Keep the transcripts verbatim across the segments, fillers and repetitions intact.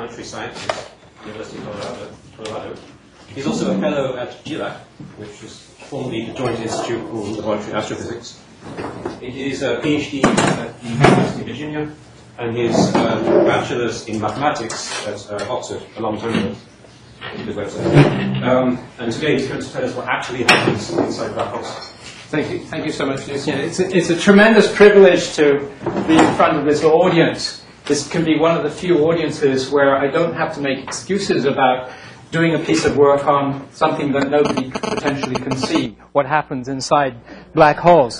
planetary scientist, University of Colorado. Colorado. He's also a fellow at G LAC, which is formerly the Joint Institute for Laboratory Astrophysics. He is a PhD at the University of Virginia, and his uh, bachelor's in mathematics at uh, Oxford a long time ago. Good website. Um, and today he's going to tell us what actually happens inside black holes. Thank you. Thank you so much, Lucian. It's a, it's a tremendous privilege to be in front of this audience. This can be one of the few audiences where I don't have to make excuses about doing a piece of work on something that nobody potentially can see, what happens inside black holes.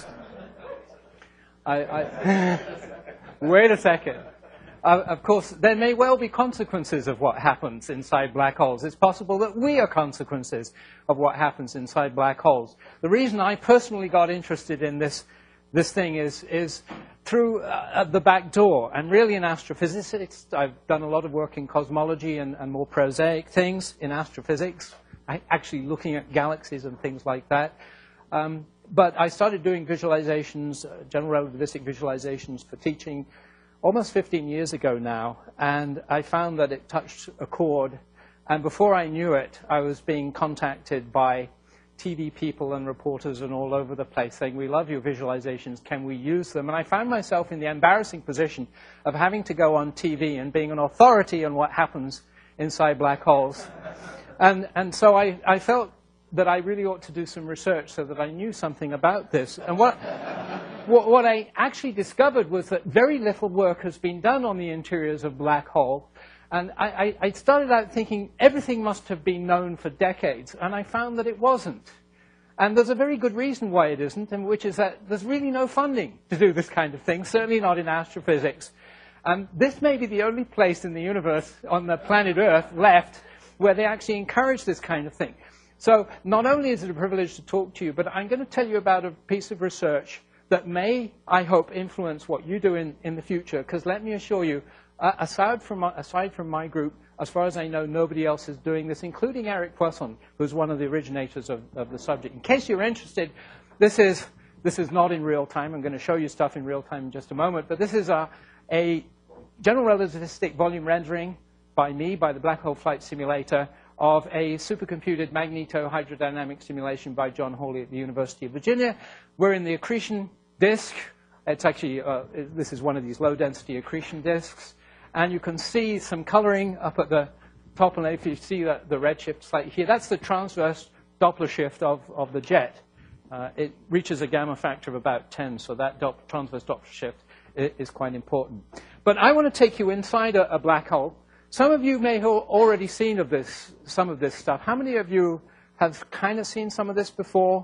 I, I wait a second. Uh, of course, there may well be consequences of what happens inside black holes. It's possible that we are consequences of what happens inside black holes. The reason I personally got interested in this, this thing is, is through uh, the back door. And really in astrophysics, I've done a lot of work in cosmology and, and more prosaic things in astrophysics, I, actually looking at galaxies and things like that. Um, but I started doing visualizations, uh, general relativistic visualizations for teaching almost fifteen years ago now, and I found that it touched a chord, and before I knew it, I was being contacted by T V people and reporters and all over the place saying, we love your visualizations, can we use them? And I found myself in the embarrassing position of having to go on T V and being an authority on what happens inside black holes. And, and so I, I felt that I really ought to do some research so that I knew something about this. And what, what, what I actually discovered was that very little work has been done on the interiors of black hole. And I, I, I started out thinking everything must have been known for decades, and I found that it wasn't. And there's a very good reason why it isn't, and which is that there's really no funding to do this kind of thing, certainly not in astrophysics. And this may be the only place in the universe, on the planet Earth, left where they actually encourage this kind of thing. So not only is it a privilege to talk to you, but I'm going to tell you about a piece of research that may, I hope, influence what you do in, in the future. Because let me assure you, uh, aside, from my, aside from my group, as far as I know, nobody else is doing this, including Eric Poisson, who's one of the originators of, of the subject. In case you're interested, this is, this is not in real time. I'm going to show you stuff in real time in just a moment. But this is a, a general relativistic volume rendering by me, by the Black Hole Flight Simulator, of a supercomputed magneto-hydrodynamic simulation by John Hawley at the University of Virginia. We're in the accretion disk. It's actually, uh, this is one of these low-density accretion disks. And you can see some coloring up at the top. And if you see the, the redshift slightly here, that's the transverse Doppler shift of, of the jet. Uh, it reaches a gamma factor of about ten, so that Doppler, transverse Doppler shift is, is quite important. But I want to take you inside a, a black hole. Some of you may have already seen of this, some of this stuff. How many of you have kind of seen some of this before?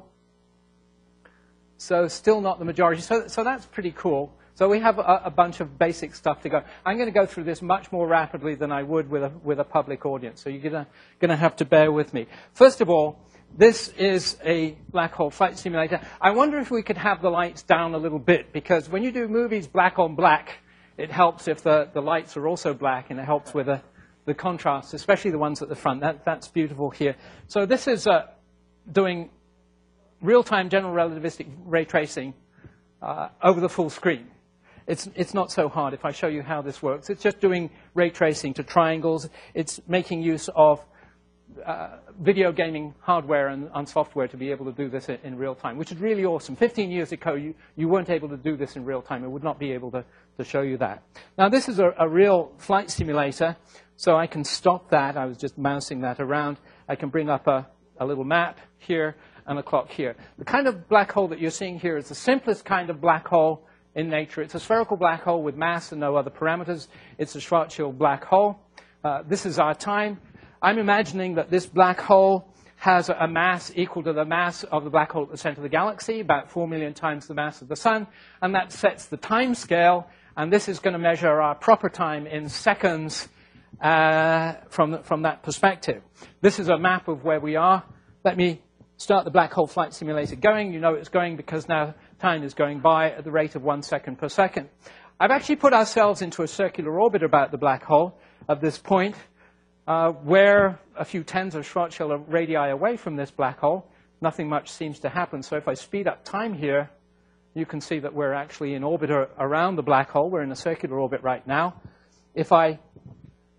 So still not the majority. So, so that's pretty cool. So we have a, a bunch of basic stuff to go. I'm going to go through this much more rapidly than I would with a, with a public audience. So you're going to have to bear with me. First of all, this is a black hole flight simulator. I wonder if we could have the lights down a little bit, because when you do movies black on black, it helps if the, the lights are also black, and it helps with the, the contrast, especially the ones at the front. That, that's beautiful here. So this is uh, doing real-time general relativistic ray tracing uh, over the full screen. It's, it's not so hard if I show you how this works. It's just doing ray tracing to triangles. It's making use of uh, video gaming hardware and, and software to be able to do this in, in real time, which is really awesome. fifteen years ago, you, you weren't able to do this in real time. I would not be able to, to show you that. Now, this is a, a real flight simulator, so I can stop that. I was just mousing that around. I can bring up a, a little map here and a clock here. The kind of black hole that you're seeing here is the simplest kind of black hole in nature. It's a spherical black hole with mass and no other parameters. It's a Schwarzschild black hole. Uh, this is our time. I'm imagining that this black hole has a mass equal to the mass of the black hole at the center of the galaxy, about four million times the mass of the sun, and that sets the time scale, and this is going to measure our proper time in seconds uh, from, from that perspective. This is a map of where we are. Let me start the black hole flight simulator going. You know it's going because now time is going by at the rate of one second per second. I've actually put ourselves into a circular orbit about the black hole at this point. Uh, we're a few tens of Schwarzschild radii away from this black hole. Nothing much seems to happen. So if I speed up time here, you can see that we're actually in orbit around the black hole. We're in a circular orbit right now. If I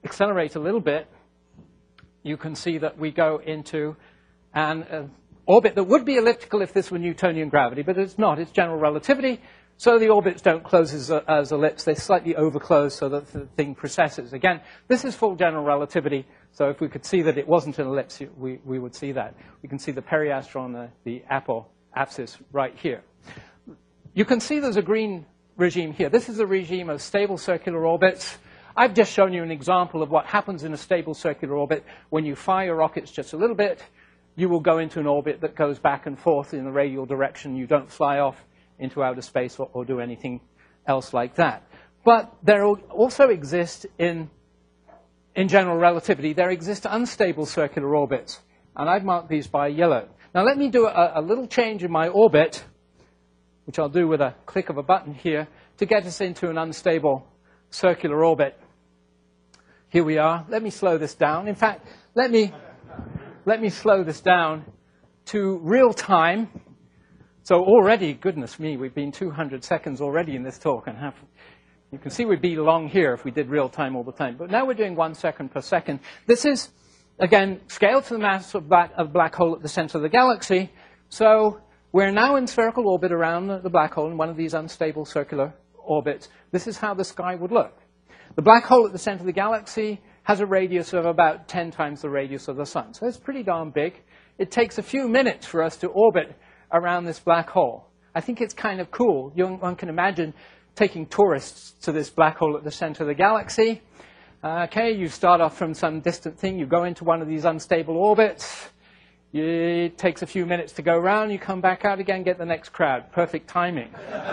accelerate a little bit, you can see that we go into an uh, orbit that would be elliptical if this were Newtonian gravity, but it's not. It's general relativity. So the orbits don't close as, as ellipse. They slightly overclose so that the thing precesses. Again, this is full general relativity. So if we could see that it wasn't an ellipse, we, we would see that. We can see the periastron, the, the apoapsis right here. You can see there's a green regime here. This is a regime of stable circular orbits. I've just shown you an example of what happens in a stable circular orbit. When you fire your rockets just a little bit, you will go into an orbit that goes back and forth in the radial direction. You don't fly off into outer space or, or do anything else like that. But there also exist in, in general relativity, there exist unstable circular orbits. And I've marked these by yellow. Now let me do a, a little change in my orbit, which I'll do with a click of a button here, to get us into an unstable circular orbit. Here we are. Let me slow this down. In fact, let me, let me slow this down to real time. So already, goodness me, we've been two hundred seconds already in this talk. And have, you can see we'd be long here if we did real time all the time. But now we're doing one second per second. This is, again, scale to the mass of black, of black hole at the center of the galaxy. So we're now in spherical orbit around the black hole in one of these unstable circular orbits. This is how the sky would look. The black hole at the center of the galaxy has a radius of about ten times the radius of the sun. So it's pretty darn big. It takes a few minutes for us to orbit around this black hole. I think it's kind of cool. You, one can imagine taking tourists to this black hole at the center of the galaxy. Uh, okay, you start off from some distant thing. You go into one of these unstable orbits. It takes a few minutes to go around. You come back out again, get the next crowd. Perfect timing.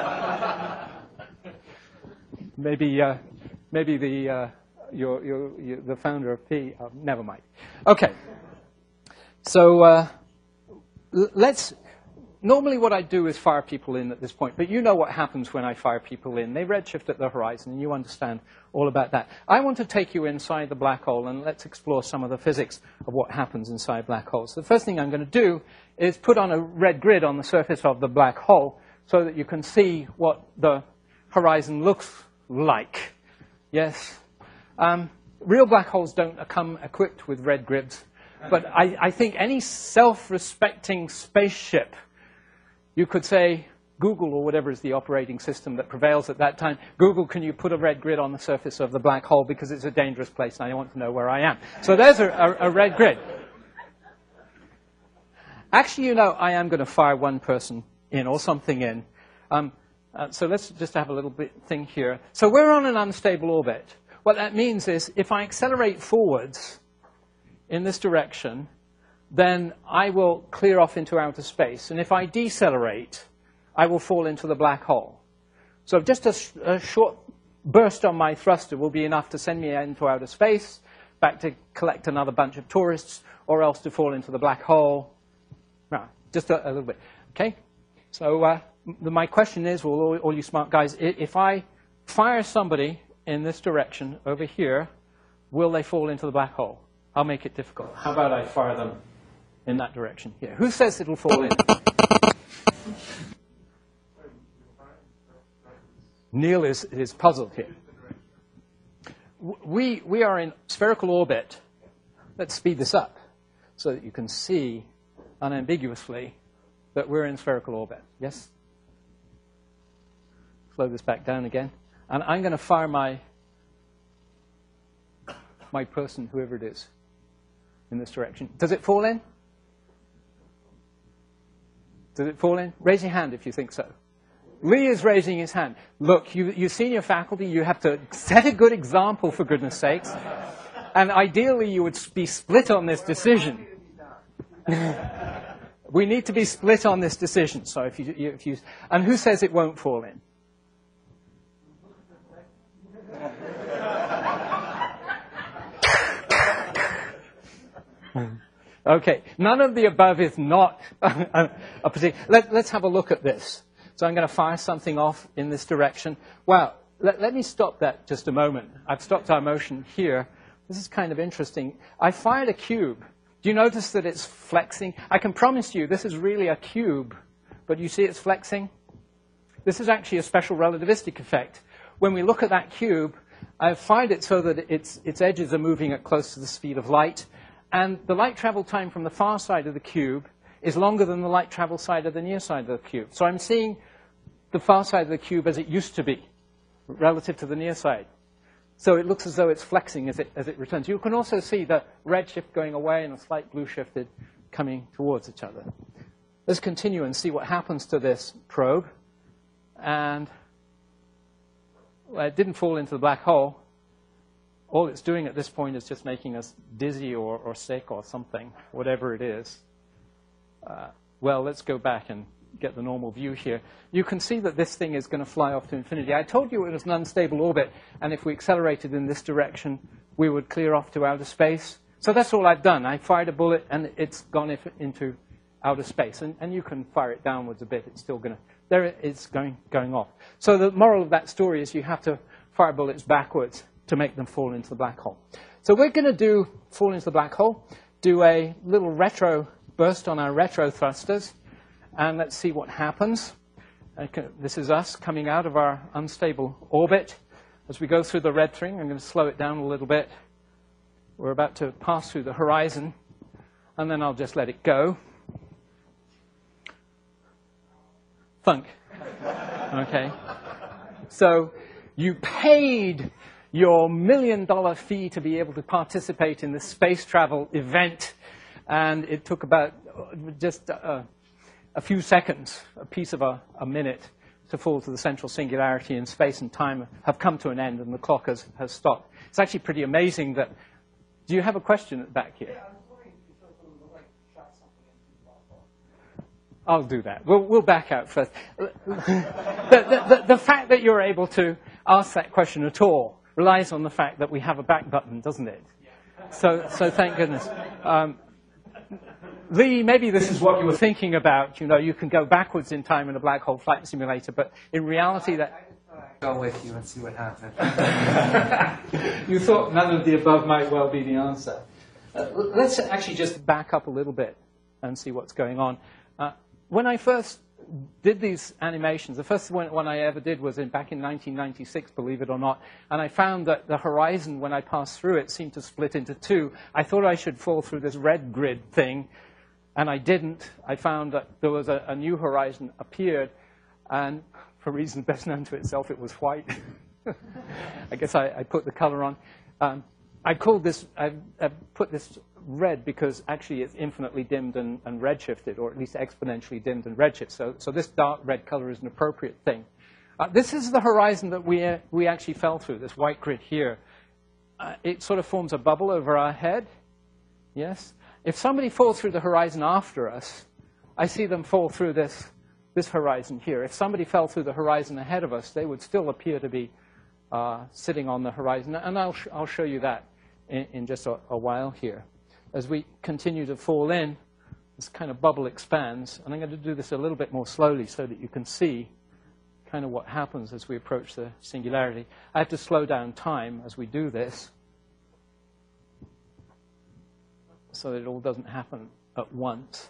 maybe, uh, maybe the uh, your, your, your, the founder of P. Uh, never mind. Okay. So uh, let's. Normally what I do is fire people in at this point, but you know what happens when I fire people in. They redshift at the horizon, and you understand all about that. I want to take you inside the black hole, and let's explore some of the physics of what happens inside black holes. So the first thing I'm going to do is put on a red grid on the surface of the black hole so that you can see what the horizon looks like. Yes? Um, real black holes don't come equipped with red grids, but I, I think any self-respecting spaceship, you could say, Google, or whatever is the operating system that prevails at that time, Google, can you put a red grid on the surface of the black hole because it's a dangerous place and I want to know where I am. So there's a, a, a red grid. Actually, you know, I am going to fire one person in or something in. Um, uh, so let's just have a little bit thing here. So we're on an unstable orbit. What that means is if I accelerate forwards in this direction, then I will clear off into outer space. And if I decelerate, I will fall into the black hole. So just a, sh a short burst on my thruster will be enough to send me into outer space, back to collect another bunch of tourists, or else to fall into the black hole. No, just a, a little bit. Okay? So uh, the, my question is, well, all, all you smart guys, if I fire somebody in this direction over here, will they fall into the black hole? I'll make it difficult. How about I fire them in that direction here? Who says it'll fall in? Neil is, is puzzled here. We, we are in spherical orbit. Let's speed this up so that you can see unambiguously that we're in spherical orbit. Yes? Slow this back down again. And I'm going to fire my, my person, whoever it is, in this direction. Does it fall in? Does it fall in? Raise your hand if you think so. Lee is raising his hand. Look, you, you senior faculty, you have to set a good example, for goodness sakes. And ideally, you would be split on this decision. We need to be split on this decision. So if you, if you, and who says it won't fall in? Okay, none of the above is not a, a particular. Let, let's have a look at this. So I'm going to fire something off in this direction. Well, let, let me stop that just a moment. I've stopped our motion here. This is kind of interesting. I fired a cube. Do you notice that it's flexing? I can promise you this is really a cube, but you see it's flexing? This is actually a special relativistic effect. When we look at that cube, I've fired it so that its, its edges are moving at close to the speed of light. And the light travel time from the far side of the cube is longer than the light travel side of the near side of the cube. So I'm seeing the far side of the cube as it used to be, relative to the near side. So it looks as though it's flexing as it, as it returns. You can also see the redshift going away and a slight blue shifted coming towards each other. Let's continue and see what happens to this probe. And well, it didn't fall into the black hole. All it's doing at this point is just making us dizzy or, or sick or something, whatever it is. Uh, well, let's go back and get the normal view here. You can see that this thing is going to fly off to infinity. I told you it was an unstable orbit, and if we accelerated in this direction, we would clear off to outer space. So that's all I've done. I fired a bullet, and it's gone if, into outer space. And, and you can fire it downwards a bit. It's still going to, there it is going, going off. So the moral of that story is you have to fire bullets backwards to make them fall into the black hole. So we're going to do fall into the black hole, do a little retro burst on our retro thrusters, and let's see what happens. Okay, this is us coming out of our unstable orbit. As we go through the red thing, I'm going to slow it down a little bit. We're about to pass through the horizon, and then I'll just let it go. Thunk. Okay. So you paid your million dollar fee to be able to participate in this space travel event, and it took about just uh, a few seconds, a piece of a, a minute, to fall to the central singularity, and space and time have come to an end, and the clock has, has stopped. It's actually pretty amazing that... Do you have a question back here? Yeah, I was wondering if you sort of look like you shot something into the black hole. I'll do that. We'll, we'll back out first. the, the, the, the fact that you're able to ask that question at all relies on the fact that we have a back button, doesn't it? So, so thank goodness. Um, Lee, maybe this is what you were thinking about. You know, you can go backwards in time in a black hole flight simulator, but in reality that... I just thought I'd go with you and see what happens. You thought none of the above might well be the answer. Uh, let's actually just back up a little bit and see what's going on. Uh, when I first did these animations, the first one, one I ever did was in, back in nineteen ninety-six, believe it or not, and I found that the horizon, when I passed through it, seemed to split into two. I thought I should fall through this red grid thing, and I didn't. I found that there was a, a new horizon appeared, and for reasons best known to itself, it was white. I guess I, I put the color on. Um, I called this, I, I put this red because actually it's infinitely dimmed and, and redshifted, or at least exponentially dimmed and redshifted. So, so this dark red color is an appropriate thing. Uh, this is the horizon that we, uh, we actually fell through, this white grid here. Uh, it sort of forms a bubble over our head. Yes? If somebody falls through the horizon after us, I see them fall through this, this horizon here. If somebody fell through the horizon ahead of us, they would still appear to be uh, sitting on the horizon. And I'll, sh I'll show you that in, in just a, a while here. As we continue to fall in, this kind of bubble expands. And I'm going to do this a little bit more slowly so that you can see kind of what happens as we approach the singularity. I have to slow down time as we do this, so that it all doesn't happen at once.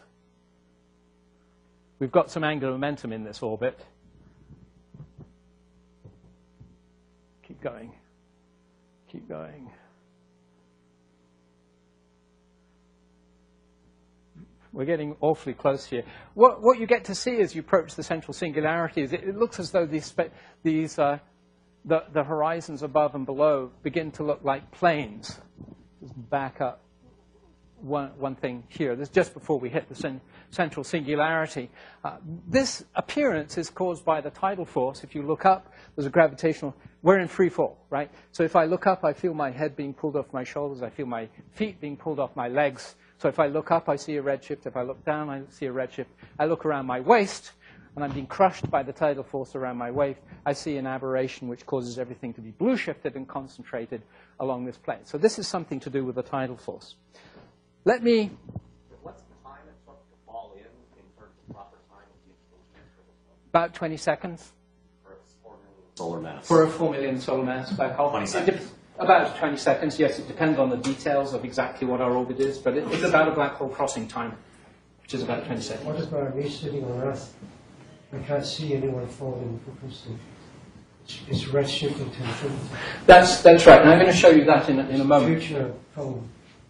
We've got some angular momentum in this orbit. Keep going. Keep going. We're getting awfully close here. What, what you get to see as you approach the central singularity is it, it looks as though these, these uh, the, the horizons above and below begin to look like planes. Just back up. One, one thing here. This is just before we hit the cen central singularity. Uh, this appearance is caused by the tidal force. If you look up, there's a gravitational... We're in free fall, right? So if I look up, I feel my head being pulled off my shoulders. I feel my feet being pulled off my legs. So if I look up, I see a redshift. If I look down, I see a redshift. I look around my waist, and I'm being crushed by the tidal force around my waist. I see an aberration which causes everything to be blue shifted and concentrated along this plane. So this is something to do with the tidal force. Let me... What's the time it took to fall in, in terms of proper time of the explosion? About twenty seconds. For a four million solar mass. For a four million solar mass black hole. twenty seconds. About twenty seconds, yes. It depends on the details of exactly what our orbit is, but it, it's about a black hole crossing time, which is about twenty seconds. What about me sitting on Earth? I can't see anyone falling profusely. is redshifting tension. That's, that's right, and I'm going to show you that in a, in a moment. Future phone.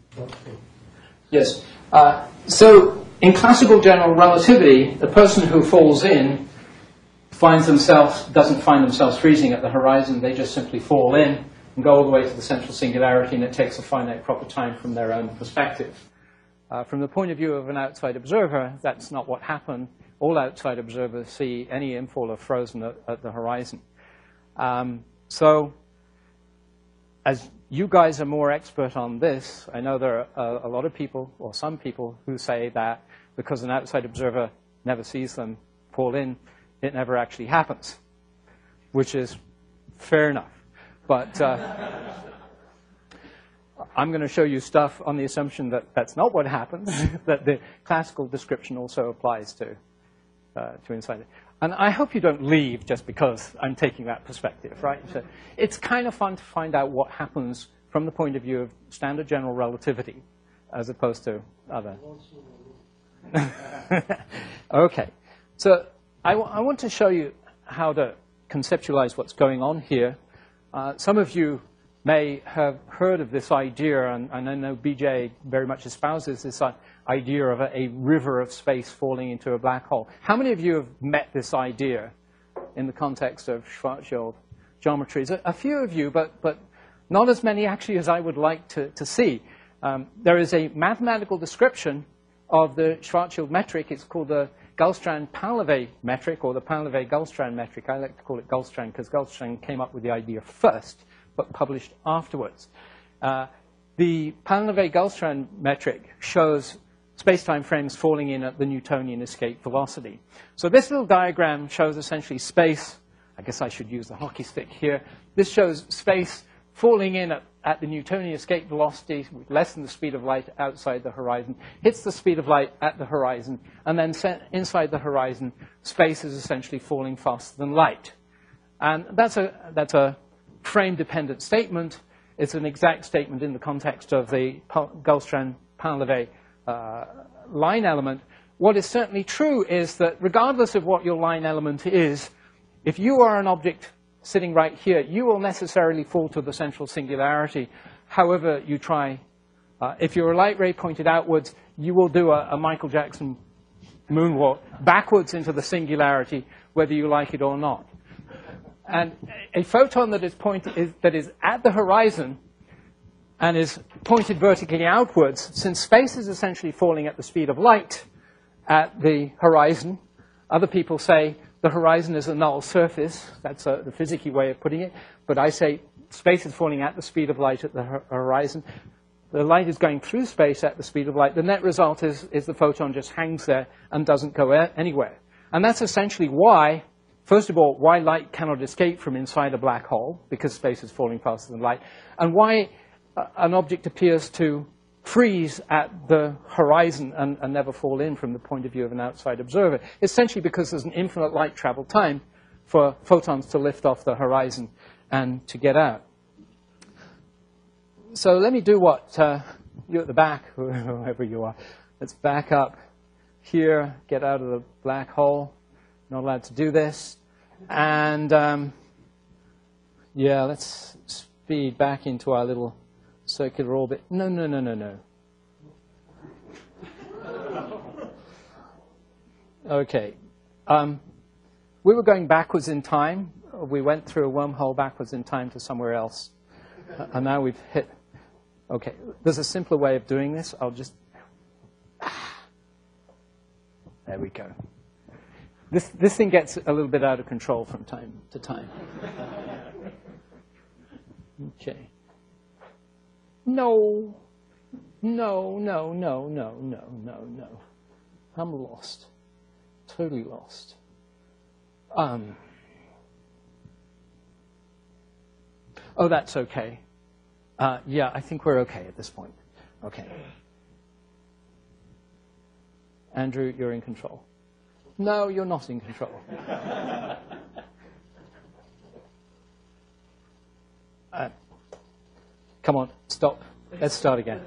Yes. Uh, so, in classical general relativity, the person who falls in finds themselves, doesn't find themselves freezing at the horizon. They just simply fall in and go all the way to the central singularity, and it takes a finite proper time from their own perspective. Uh, from the point of view of an outside observer, that's not what happened. All outside observers see any infall of frozen at, at the horizon. Um, so, as you guys are more expert on this, I know there are a, a lot of people, or some people, who say that because an outside observer never sees them fall in, it never actually happens, which is fair enough. But uh, I'm going to show you stuff on the assumption that that's not what happens, that the classical description also applies to, uh, to inside it. And I hope you don't leave just because I'm taking that perspective, right? So it's kind of fun to find out what happens from the point of view of standard general relativity as opposed to other. Okay. So I, w I want to show you how to conceptualize what's going on here. Uh, some of you may have heard of this idea, and, and I know B J very much espouses this idea of a, a river of space falling into a black hole. How many of you have met this idea in the context of Schwarzschild geometries? A, a few of you, but, but not as many actually as I would like to, to see. Um, there is a mathematical description of the Schwarzschild metric. It's called the Gullstrand-Painlevé metric, or the Painlevé-Gullstrand metric. I like to call it Gullstrand because Gullstrand came up with the idea first, but published afterwards. Uh, the Painlevé-Gullstrand metric shows space-time frames falling in at the Newtonian escape velocity. So this little diagram shows essentially space. I guess I should use the hockey stick here. This shows space falling in at, at the Newtonian escape velocity with less than the speed of light outside the horizon, hits the speed of light at the horizon, and then inside the horizon, space is essentially falling faster than light. And that's a, that's a frame-dependent statement. It's an exact statement in the context of the Gullstrand-Painlevé uh, line element. What is certainly true is that regardless of what your line element is, if you are an object sitting right here, you will necessarily fall to the central singularity, however you try. Uh, if you're a light ray pointed outwards, you will do a, a Michael Jackson moonwalk backwards into the singularity, whether you like it or not. And a photon that is, point, is, that is at the horizon and is pointed vertically outwards, since space is essentially falling at the speed of light at the horizon, other people say the horizon is a null surface. That's a, the physics-y way of putting it. But I say space is falling at the speed of light at the horizon. The light is going through space at the speed of light. The net result is, is the photon just hangs there and doesn't go anywhere. And that's essentially why, first of all, why light cannot escape from inside a black hole, because space is falling faster than light, and why uh, an object appears to freeze at the horizon and, and never fall in from the point of view of an outside observer. Essentially because there's an infinite light travel time for photons to lift off the horizon and to get out. So let me do what uh, you at the back, whoever you are, let's back up here, get out of the black hole. Not allowed to do this. And um, yeah, let's speed back into our little circular orbit. No, no, no, no, no. Okay. Um, we were going backwards in time. We went through a wormhole backwards in time to somewhere else. Uh, and now we've hit. Okay. There's a simpler way of doing this. I'll just. There we go. This, this thing gets a little bit out of control from time to time. Okay. No, no, no, no, no, no, no, no. I'm lost. Totally lost. Um. Oh, that's okay. Uh, yeah, I think we're okay at this point. Okay. Andrew, you're in control. No, you're not in control. uh, come on, stop. Let's start again.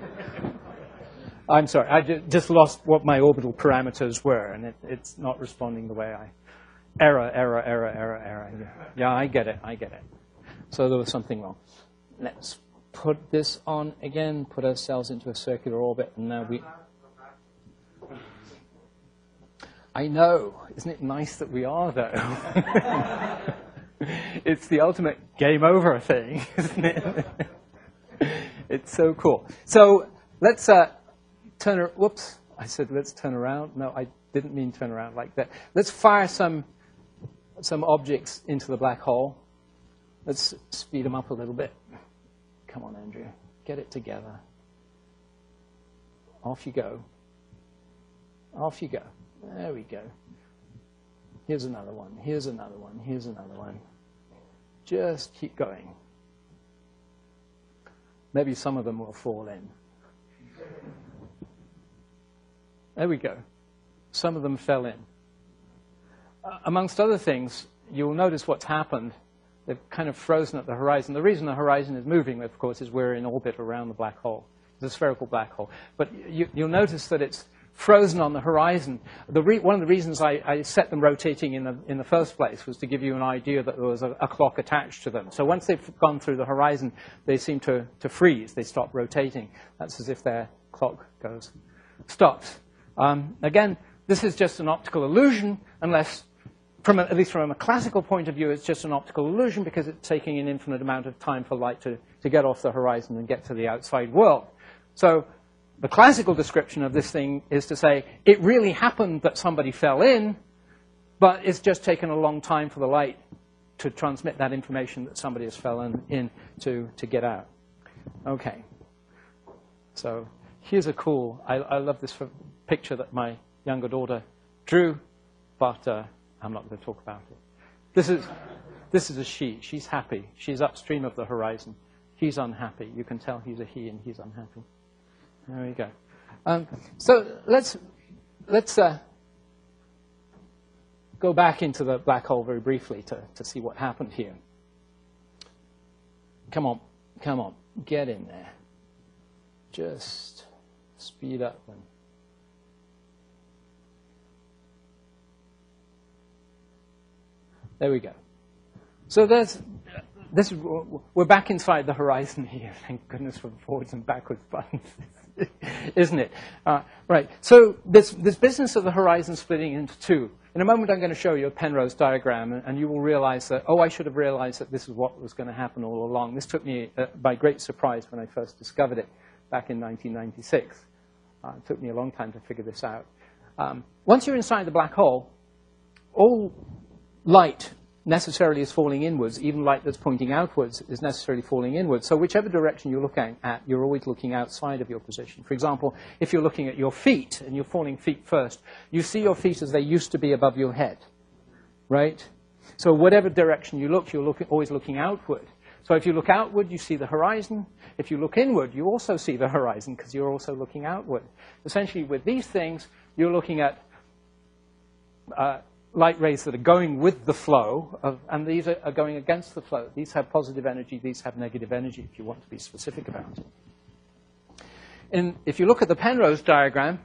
I'm sorry, I ju just lost what my orbital parameters were, and it, it's not responding the way I error, error, error, error, error. Yeah, I get it, I get it. So there was something wrong. Let's put this on again, put ourselves into a circular orbit, and now we... I know. Isn't it nice that we are, though? It's the ultimate game over thing, isn't it? It's so cool. So let's uh, turn... Ar- whoops. I said let's turn around. No, I didn't mean turn around like that. Let's fire some, some objects into the black hole. Let's speed them up a little bit. Come on, Andrew. Get it together. Off you go. Off you go. There we go. Here's another one. Here's another one. Here's another one. Just keep going. Maybe some of them will fall in. There we go. Some of them fell in. Uh, amongst other things, you'll notice what's happened. They've kind of frozen at the horizon. The reason the horizon is moving, of course, is we're in orbit around the black hole. It's a spherical black hole. But you, you'll notice that it's frozen on the horizon. The re- one of the reasons I, I set them rotating in the, in the first place was to give you an idea that there was a, a clock attached to them. So once they've gone through the horizon, they seem to, to freeze. They stop rotating. That's as if their clock goes, stops. Um, again, this is just an optical illusion, unless, from a, at least from a classical point of view, it's just an optical illusion because it's taking an infinite amount of time for light to, to get off the horizon and get to the outside world. So the classical description of this thing is to say it really happened that somebody fell in, but it's just taken a long time for the light to transmit that information that somebody has fallen in to, to get out. Okay. So here's a cool, I, I love this picture that my younger daughter drew, but uh, I'm not going to talk about it. This is, this is a she. She's happy. She's upstream of the horizon. He's unhappy. You can tell he's a he and he's unhappy. There we go. Um, so let's, let's uh, go back into the black hole very briefly to, to see what happened here. Come on. Come on. Get in there. Just speed up. And there we go. So there's, this, we're back inside the horizon here. Thank goodness for forwards and backwards buttons, isn't it? Uh, right. So this, this business of the horizon splitting into two. In a moment, I'm going to show you a Penrose diagram, and, and you will realize that, oh, I should have realized that this is what was going to happen all along. This took me uh, by great surprise when I first discovered it back in nineteen ninety-six. Uh, it took me a long time to figure this out. Um, once you're inside the black hole, all light necessarily is falling inwards. Even light that's pointing outwards is necessarily falling inwards. So whichever direction you're looking at, you're always looking outside of your position. For example, if you're looking at your feet and you're falling feet first, you see your feet as they used to be above your head, right? So whatever direction you look, you're looking, always looking outward. So if you look outward, you see the horizon. If you look inward, you also see the horizon because you're also looking outward. Essentially, with these things, you're looking at uh, light rays that are going with the flow, of, and these are, are going against the flow. These have positive energy, these have negative energy, if you want to be specific about it. And if you look at the Penrose diagram,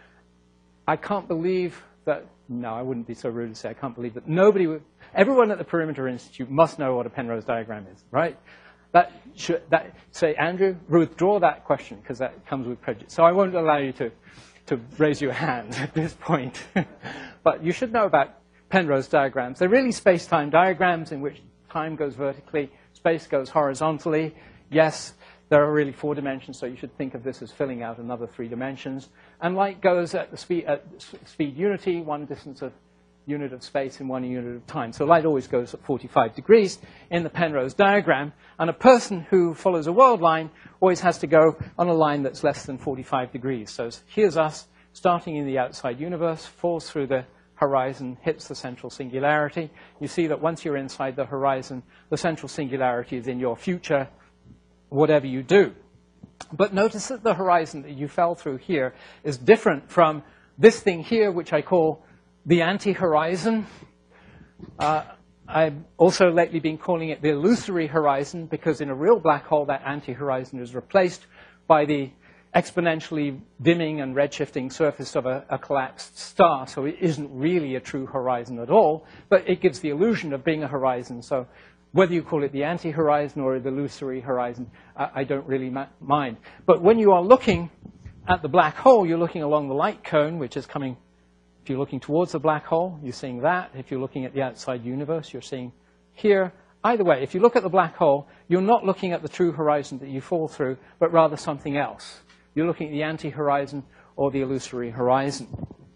I can't believe that, no, I wouldn't be so rude to say I can't believe that nobody would, everyone at the Perimeter Institute must know what a Penrose diagram is, right? That should, that, say, Andrew, withdraw that question, because that comes with prejudice. So I won't allow you to, to raise your hand at this point. But you should know about Penrose diagrams. They're really space-time diagrams in which time goes vertically, space goes horizontally. Yes, there are really four dimensions, so you should think of this as filling out another three dimensions. And light goes at the speed, at speed unity, one distance of unit of space in one unit of time. So light always goes at forty-five degrees in the Penrose diagram. And a person who follows a world line always has to go on a line that's less than forty-five degrees. So here's us starting in the outside universe, falls through the horizon, hits the central singularity. You see that once you're inside the horizon, the central singularity is in your future, whatever you do. But notice that the horizon that you fell through here is different from this thing here, which I call the anti-horizon. Uh, I've also lately been calling it the illusory horizon, because in a real black hole, that anti-horizon is replaced by the exponentially dimming and redshifting surface of a, a collapsed star, so it isn't really a true horizon at all, but it gives the illusion of being a horizon. So whether you call it the anti-horizon or the illusory horizon, I, I don't really ma mind. But when you are looking at the black hole, you're looking along the light cone, which is coming, if you're looking towards the black hole, you're seeing that. If you're looking at the outside universe, you're seeing here. Either way, if you look at the black hole, you're not looking at the true horizon that you fall through, but rather something else. You're looking at the anti-horizon or the illusory horizon.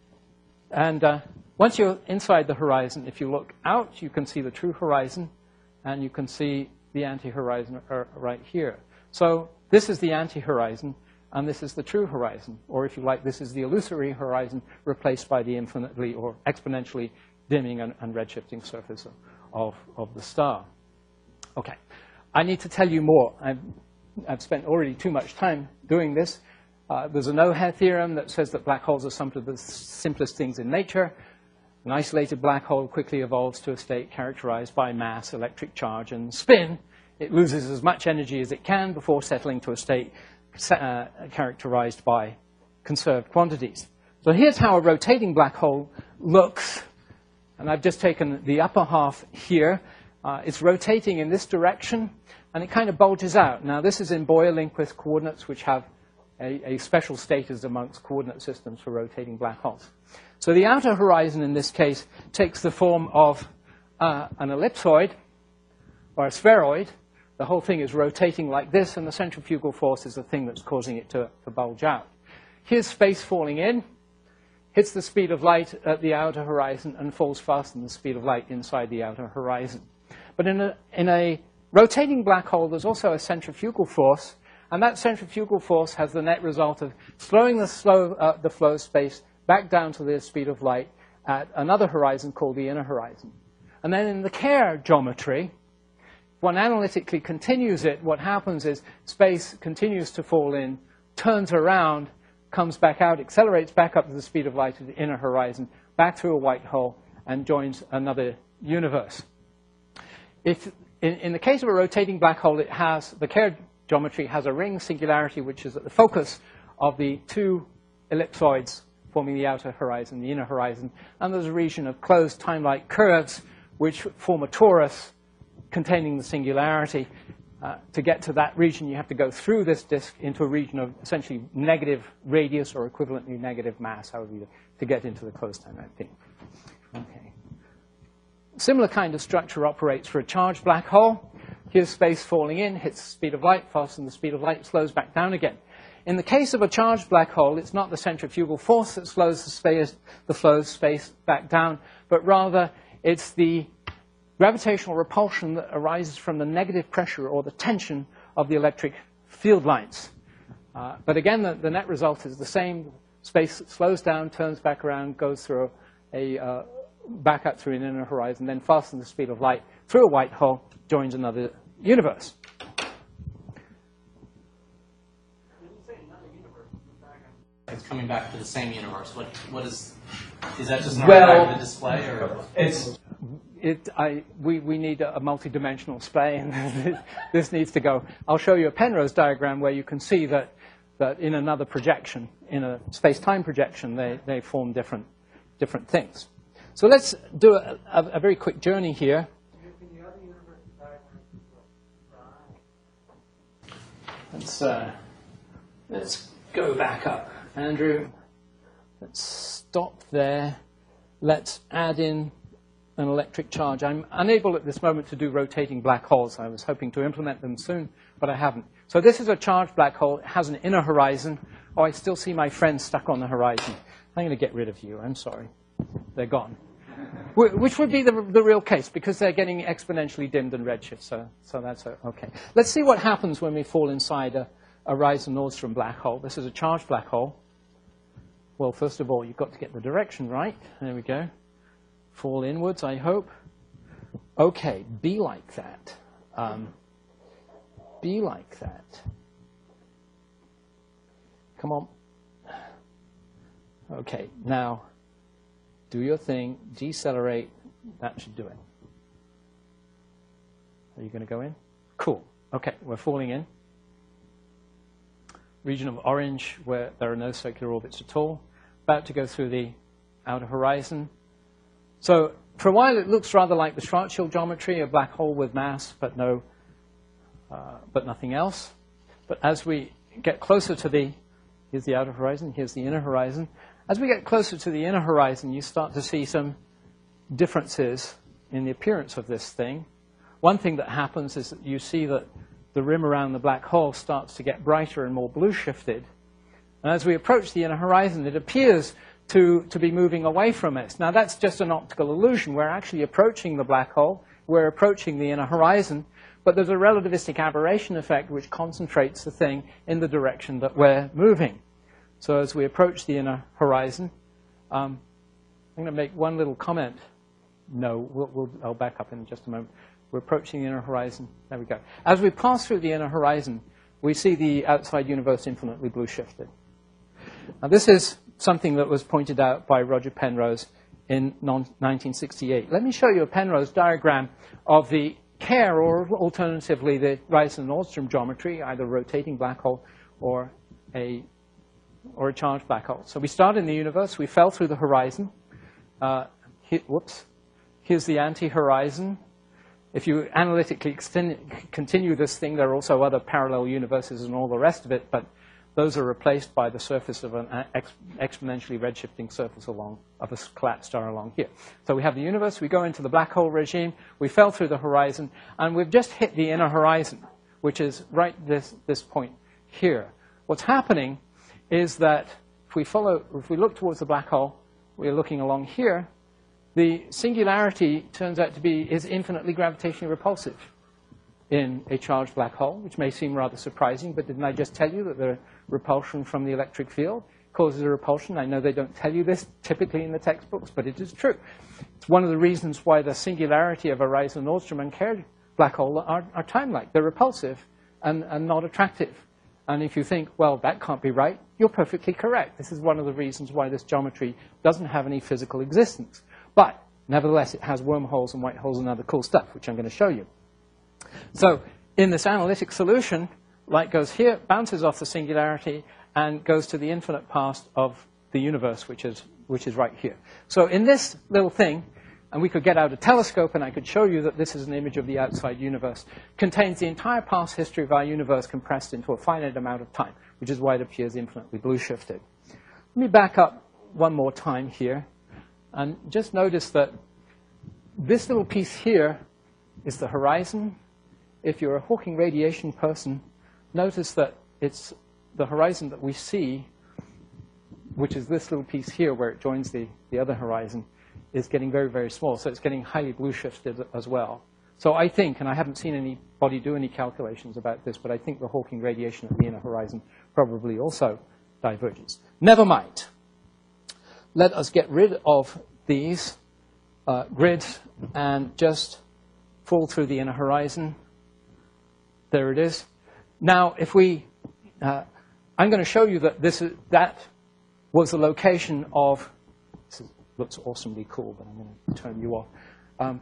And uh, once you're inside the horizon, if you look out, you can see the true horizon, and you can see the anti-horizon right here. So this is the anti-horizon, and this is the true horizon. Or if you like, this is the illusory horizon replaced by the infinitely or exponentially dimming and, and redshifting surface of, of, of the star. Okay, I need to tell you more. I've, I've spent already too much time doing this. Uh, there's an O'Hare theorem that says that black holes are some of the simplest things in nature. An isolated black hole quickly evolves to a state characterized by mass, electric charge, and spin. It loses as much energy as it can before settling to a state uh, characterized by conserved quantities. So here's how a rotating black hole looks. And I've just taken the upper half here. Uh, it's rotating in this direction, and it kind of bulges out. Now, this is in Boyer-Lindquist coordinates, which have a, a special status amongst coordinate systems for rotating black holes. So the outer horizon, in this case, takes the form of uh, an ellipsoid or a spheroid. The whole thing is rotating like this, and the centrifugal force is the thing that's causing it to, to bulge out. Here's space falling in, hits the speed of light at the outer horizon, and falls faster than the speed of light inside the outer horizon. But in a, in a rotating black hole, there's also a centrifugal force, and that centrifugal force has the net result of slowing the, slow, uh, the flow of space back down to the speed of light at another horizon called the inner horizon. And then in the Kerr geometry, if one analytically continues it, what happens is space continues to fall in, turns around, comes back out, accelerates back up to the speed of light at the inner horizon, back through a white hole, and joins another universe. If, in, in the case of a rotating black hole, it has, the Kerr geometry has a ring singularity, which is at the focus of the two ellipsoids forming the outer horizon, the inner horizon, and there's a region of closed time-like curves which form a torus containing the singularity. Uh, to get to that region, you have to go through this disk into a region of essentially negative radius or equivalently negative mass, however you, to get into the closed time-like thing. Okay. Similar kind of structure operates for a charged black hole. Here's space falling in, hits the speed of light, faster than the speed of light, slows back down again. In the case of a charged black hole, it's not the centrifugal force that slows the, space, the flow of space back down, but rather it's the gravitational repulsion that arises from the negative pressure or the tension of the electric field lines. Uh, but again, the, the net result is the same. Space slows down, turns back around, goes through a, uh, back up through an inner horizon, then faster than the speed of light through a white hole, joins another universe. It's coming back to the same universe. What what is is that just an Well, artifact of the display, or It's it. I we we need a, a multi-dimensional display, and this needs to go. I'll show you a Penrose diagram where you can see that that in another projection, in a space-time projection, they they form different different things. So let's do a, a, a very quick journey here. Let's uh, let's go back up. Andrew, let's stop there. Let's add in an electric charge. I'm unable at this moment to do rotating black holes. I was hoping to implement them soon, but I haven't. So this is a charged black hole. It has an inner horizon. Oh, I still see my friends stuck on the horizon. I'm going to get rid of you. I'm sorry. They're gone. Which would be the, the real case, because they're getting exponentially dimmed and redshift. So, so that's a, OK. Let's see what happens when we fall inside a, a Rieser-Nordström black hole. This is a charged black hole. Well, first of all, you've got to get the direction right. There we go. Fall inwards, I hope. OK, be like that. Um, be like that. Come on. OK, now do your thing. Decelerate. That should do it. Are you going to go in? Cool. OK, we're falling in. region of orange where there are no circular orbits at all, about to go through the outer horizon. So for a while it looks rather like the Schwarzschild geometry, a black hole with mass but no, uh, but nothing else. But as we get closer to the, here's the outer horizon, here's the inner horizon. As we get closer to the inner horizon, you start to see some differences in the appearance of this thing. One thing that happens is that you see that the rim around the black hole starts to get brighter and more blue shifted. And as we approach the inner horizon, it appears to, to be moving away from us. Now, that's just an optical illusion. We're actually approaching the black hole. We're approaching the inner horizon. But there's a relativistic aberration effect which concentrates the thing in the direction that we're moving. So as we approach the inner horizon, um, I'm going to make one little comment. No, we'll, we'll, I'll back up in just a moment. We're approaching the inner horizon. There we go. As we pass through the inner horizon, we see the outside universe infinitely blue shifted. Now, this is something that was pointed out by Roger Penrose in nineteen sixty-eight. Let me show you a Penrose diagram of the K E R, or alternatively the Reisen-Nordstrom geometry, either a rotating black hole or a, or a charged black hole. So we start in the universe. We fell through the horizon. Uh, here, whoops. Here's the anti-horizon. If you analytically extend, continue this thing, there are also other parallel universes and all the rest of it, but those are replaced by the surface of an ex exponentially redshifting surface along, of a collapsed star along here. So we have the universe, we go into the black hole regime, we fell through the horizon, and we've just hit the inner horizon, which is right this, this point here. What's happening is that if we follow, if we look towards the black hole, we're looking along here, the singularity turns out to be, is infinitely gravitationally repulsive in a charged black hole, which may seem rather surprising, but didn't I just tell you that the repulsion from the electric field causes a repulsion? I know they don't tell you this typically in the textbooks, but it is true. It's one of the reasons why the singularity of a Reisen-Nordstrom and K E R black hole are, are time-like. They're repulsive and, and not attractive. And if you think, well, that can't be right, you're perfectly correct. This is one of the reasons why this geometry doesn't have any physical existence. But nevertheless, it has wormholes and white holes and other cool stuff, which I'm going to show you. So in this analytic solution, light goes here, bounces off the singularity, and goes to the infinite past of the universe, which is, which is right here. So in this little thing, and we could get out a telescope, and I could show you that this is an image of the outside universe, contains the entire past history of our universe compressed into a finite amount of time, which is why it appears infinitely blue-shifted. Let me back up one more time here, and just notice that this little piece here is the horizon. If you're a Hawking radiation person, notice that it's the horizon that we see, which is this little piece here where it joins the, the other horizon, is getting very, very small. So it's getting highly blue shifted as well. So I think, and I haven't seen anybody do any calculations about this, but I think the Hawking radiation at the inner horizon probably also diverges. Never mind. Let us get rid of these uh, grids and just fall through the inner horizon. There it is. Now, if we, uh, I'm going to show you that this is, that was the location of, this is, looks awesomely cool, but I'm going to turn you off. Um,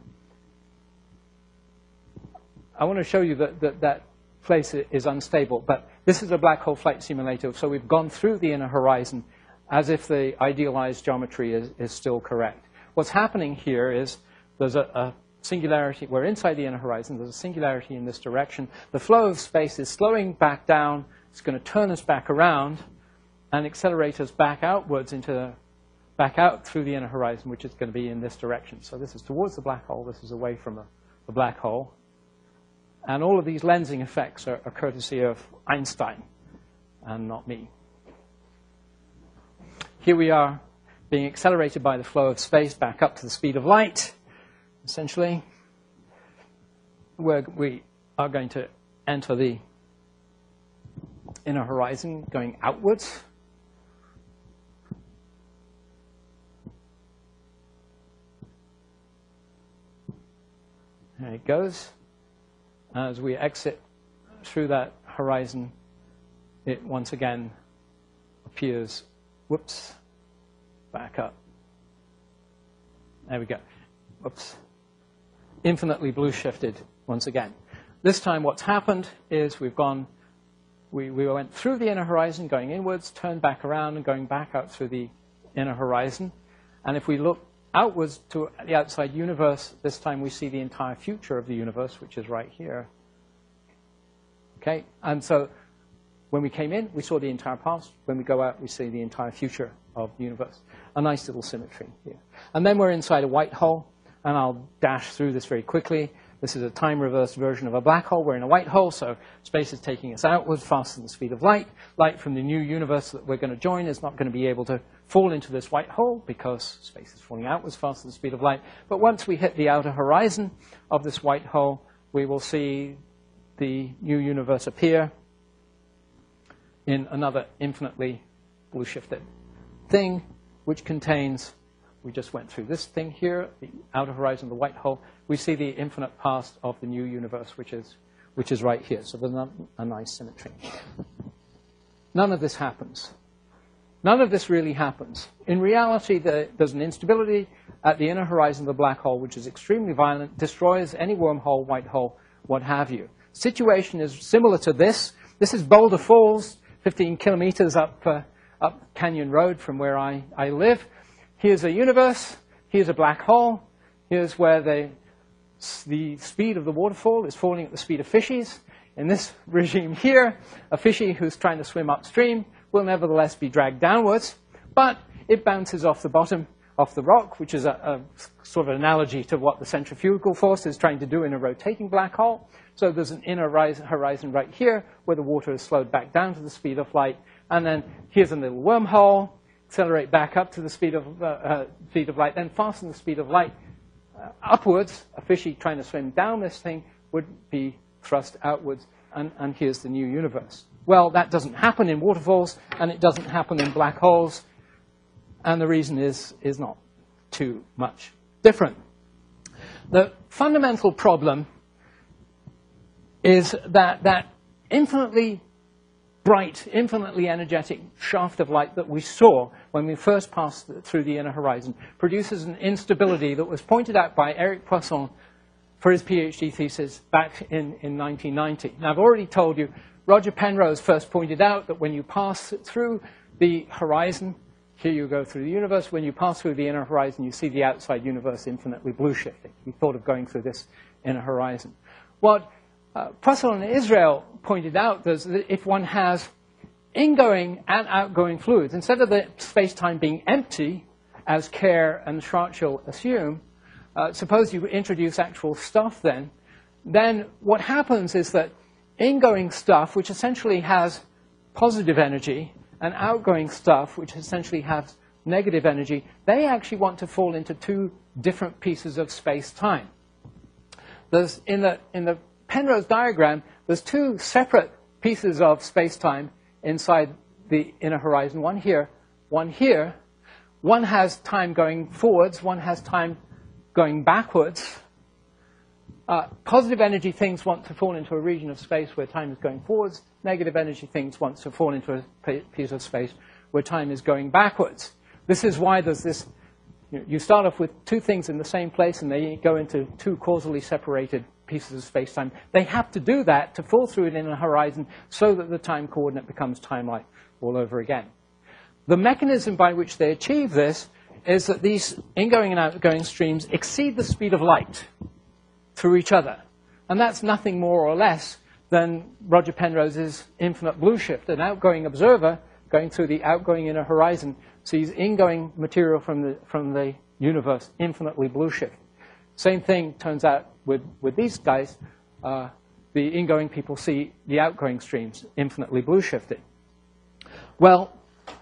I want to show you that, that that place is unstable, but this is a black hole flight simulator, so we've gone through the inner horizon as if the idealized geometry is, is still correct. What's happening here is there's a, a singularity, we're inside the inner horizon, there's a singularity in this direction. The flow of space is slowing back down, it's going to turn us back around and accelerate us back outwards into, back out through the inner horizon, which is going to be in this direction. So this is towards the black hole, this is away from the, the black hole. And all of these lensing effects are, are courtesy of Einstein and not me. Here we are being accelerated by the flow of space back up to the speed of light, essentially. Where we are going to enter the inner horizon going outwards. There it goes. As we exit through that horizon, it once again appears, whoops, back up. There we go. Whoops. Infinitely blue shifted once again. This time what's happened is we've gone we, we went through the inner horizon, going inwards, turned back around, and going back out through the inner horizon. And if we look outwards to the outside universe, this time we see the entire future of the universe, which is right here. Okay, and so when we came in, we saw the entire past. When we go out, we see the entire future of the universe. A nice little symmetry here. And then we're inside a white hole, and I'll dash through this very quickly. This is a time-reversed version of a black hole. We're in a white hole, so space is taking us outward faster than the speed of light. Light from the new universe that we're going to join is not going to be able to fall into this white hole because space is falling outwards faster than the speed of light. But once we hit the outer horizon of this white hole, we will see the new universe appear in another infinitely blue-shifted thing, which contains, we just went through this thing here, the outer horizon of the white hole. We see the infinite past of the new universe, which is, which is right here. So there's a, a nice symmetry. None of this happens. None of this really happens. In reality, the, there's an instability at the inner horizon of the black hole, which is extremely violent, destroys any wormhole, white hole, what have you. Situation is similar to this. This is Boulder Falls, fifteen kilometers up, uh, up Canyon Road from where I, I live. Here's a universe. Here's a black hole. Here's where the, the speed of the waterfall is falling at the speed of fishies. In this regime here, a fishy who's trying to swim upstream will nevertheless be dragged downwards, but it bounces off the bottom, off the rock, which is a, a sort of analogy to what the centrifugal force is trying to do in a rotating black hole. So there's an inner horizon right here where the water is slowed back down to the speed of light, and then here's a little wormhole, accelerate back up to the speed of, uh, uh, speed of light, then fasten the speed of light uh, upwards. A fishy trying to swim down this thing would be thrust outwards, and, and here's the new universe. Well, that doesn't happen in waterfalls, and it doesn't happen in black holes, and the reason is, is not too much different. The fundamental problem is that that infinitely bright, infinitely energetic shaft of light that we saw when we first passed through the inner horizon produces an instability that was pointed out by Eric Poisson for his PhD thesis back in, in nineteen ninety. Now, I've already told you, Roger Penrose first pointed out that when you pass through the horizon, here you go through the universe, when you pass through the inner horizon, you see the outside universe infinitely blue-shifting. He thought of going through this inner horizon. What uh, Poisson and Israel pointed out is that if one has ingoing and outgoing fluids, instead of the space-time being empty, as Kerr and Schwarzschild assume, uh, suppose you introduce actual stuff then, then what happens is that ingoing stuff, which essentially has positive energy, and outgoing stuff, which essentially has negative energy, they actually want to fall into two different pieces of space-time. There's, in the, in the Penrose diagram, there's two separate pieces of space-time inside the inner horizon, one here, one here. One has time going forwards, one has time going backwards. Uh, positive energy things want to fall into a region of space where time is going forwards. Negative energy things want to fall into a piece of space where time is going backwards. This is why there's this, you know, you start off with two things in the same place and they go into two causally separated pieces of space-time. They have to do that to fall through it in a horizon so that the time coordinate becomes time-like all over again. The mechanism by which they achieve this is that these ingoing and outgoing streams exceed the speed of light through each other. And that's nothing more or less than Roger Penrose's infinite blue shift. An outgoing observer going through the outgoing inner horizon sees ingoing material from the, from the universe infinitely blue shift. Same thing turns out with, with these guys. Uh, the ingoing people see the outgoing streams infinitely blue shifted. Well,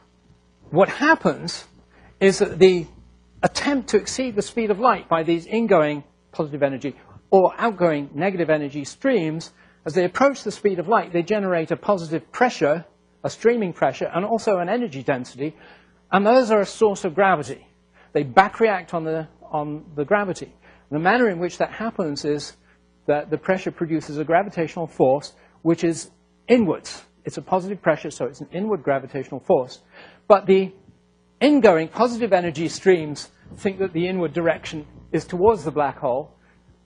what happens is that the attempt to exceed the speed of light by these ingoing positive energy or outgoing negative energy streams, as they approach the speed of light, they generate a positive pressure, a streaming pressure, and also an energy density, and those are a source of gravity. They back-react on the, on the gravity. The manner in which that happens is that the pressure produces a gravitational force which is inwards. It's a positive pressure, so it's an inward gravitational force. But the ingoing positive energy streams think that the inward direction is towards the black hole,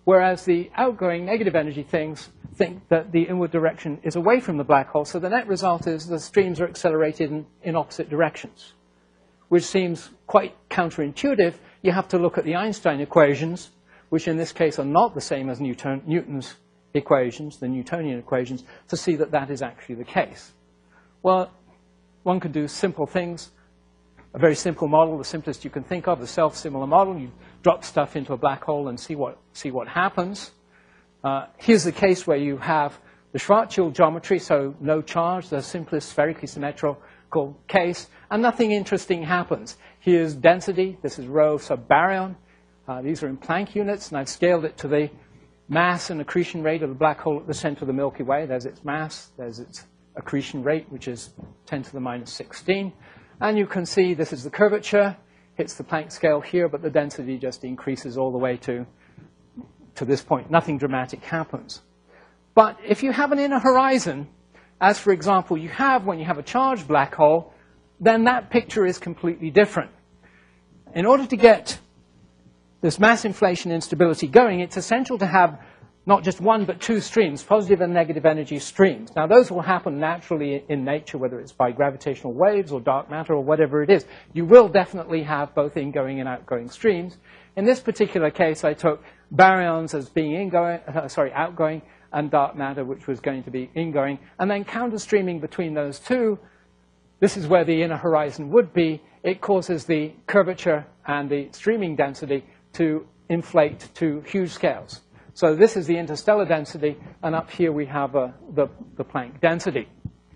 whereas the outgoing negative energy things think that the inward direction is away from the black hole. So the net result is the streams are accelerated in, in opposite directions, which seems quite counterintuitive. You have to look at the Einstein equations, which in this case are not the same as Newton, Newton's equations, the Newtonian equations, to see that that is actually the case. Well, one could do simple things. A very simple model, the simplest you can think of, the self-similar model. You drop stuff into a black hole and see what, see what happens. Uh, here's the case where you have the Schwarzschild geometry, so no charge, the simplest spherically symmetrical case, and nothing interesting happens. Here's density. This is rho sub baryon. Uh, these are in Planck units, and I've scaled it to the mass and accretion rate of the black hole at the center of the Milky Way. There's its mass. There's its accretion rate, which is ten to the minus sixteen. And you can see this is the curvature, hits the Planck scale here, but the density just increases all the way to, to this point. Nothing dramatic happens. But if you have an inner horizon, as for example you have when you have a charged black hole, then that picture is completely different. In order to get this mass inflation instability going, it's essential to have not just one but two streams, positive and negative energy streams. Now those will happen naturally in nature, whether it's by gravitational waves or dark matter or whatever it is. You will definitely have both ingoing and outgoing streams. In this particular case, I took baryons as being ingoing, uh, sorry, outgoing, and dark matter, which was going to be ingoing, and then counter-streaming between those two. This is where the inner horizon would be. It causes the curvature and the streaming density to inflate to huge scales. So this is the interstellar density, and up here we have uh, the, the Planck density.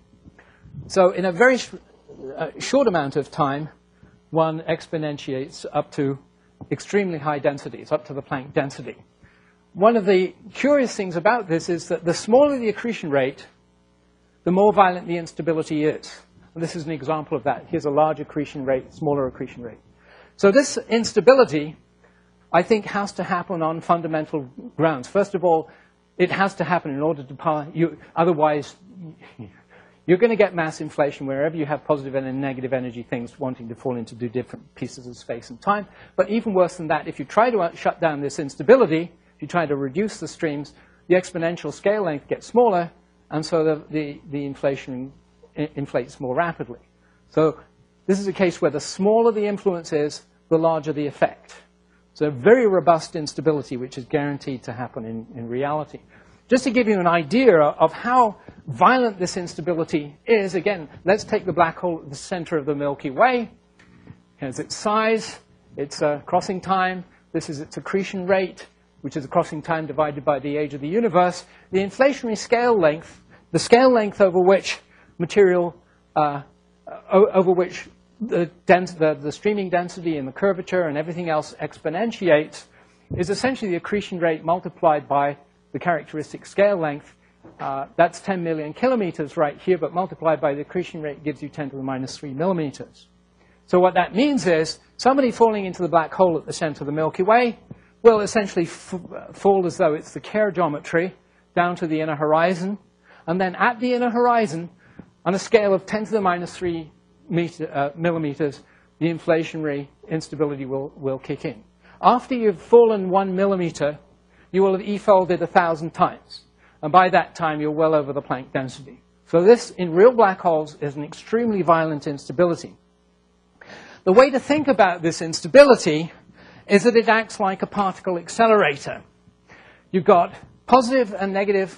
So in a very sh uh, short amount of time, one exponentiates up to extremely high densities, up to the Planck density. One of the curious things about this is that the smaller the accretion rate, the more violent the instability is. And this is an example of that. Here's a large accretion rate, smaller accretion rate. So this instability, I think, has to happen on fundamental grounds. First of all, it has to happen in order to power you. Otherwise, you're going to get mass inflation wherever you have positive and negative energy things wanting to fall into two different pieces of space and time. But even worse than that, if you try to shut down this instability, if you try to reduce the streams, the exponential scale length gets smaller, and so the, the, the inflation inflates more rapidly. So this is a case where the smaller the influence is, the larger the effect. So very robust instability, which is guaranteed to happen in, in reality. Just to give you an idea of how violent this instability is, again, let's take the black hole at the center of the Milky Way. Here's its size, its uh, crossing time. This is its accretion rate, which is the crossing time divided by the age of the universe. The inflationary scale length, the scale length over which material, uh, over which The, dens the, the streaming density and the curvature and everything else exponentiates, is essentially the accretion rate multiplied by the characteristic scale length. Uh, that's ten million kilometers right here, but multiplied by the accretion rate gives you ten to the minus three millimeters. So what that means is somebody falling into the black hole at the center of the Milky Way will essentially f fall as though it's the Kerr geometry down to the inner horizon, and then at the inner horizon, on a scale of ten to the minus three Meter, uh, millimeters, the inflationary instability will, will kick in. After you've fallen one millimeter, you will have E-folded a thousand times. And by that time, you're well over the Planck density. So this, in real black holes, is an extremely violent instability. The way to think about this instability is that it acts like a particle accelerator. You've got positive and negative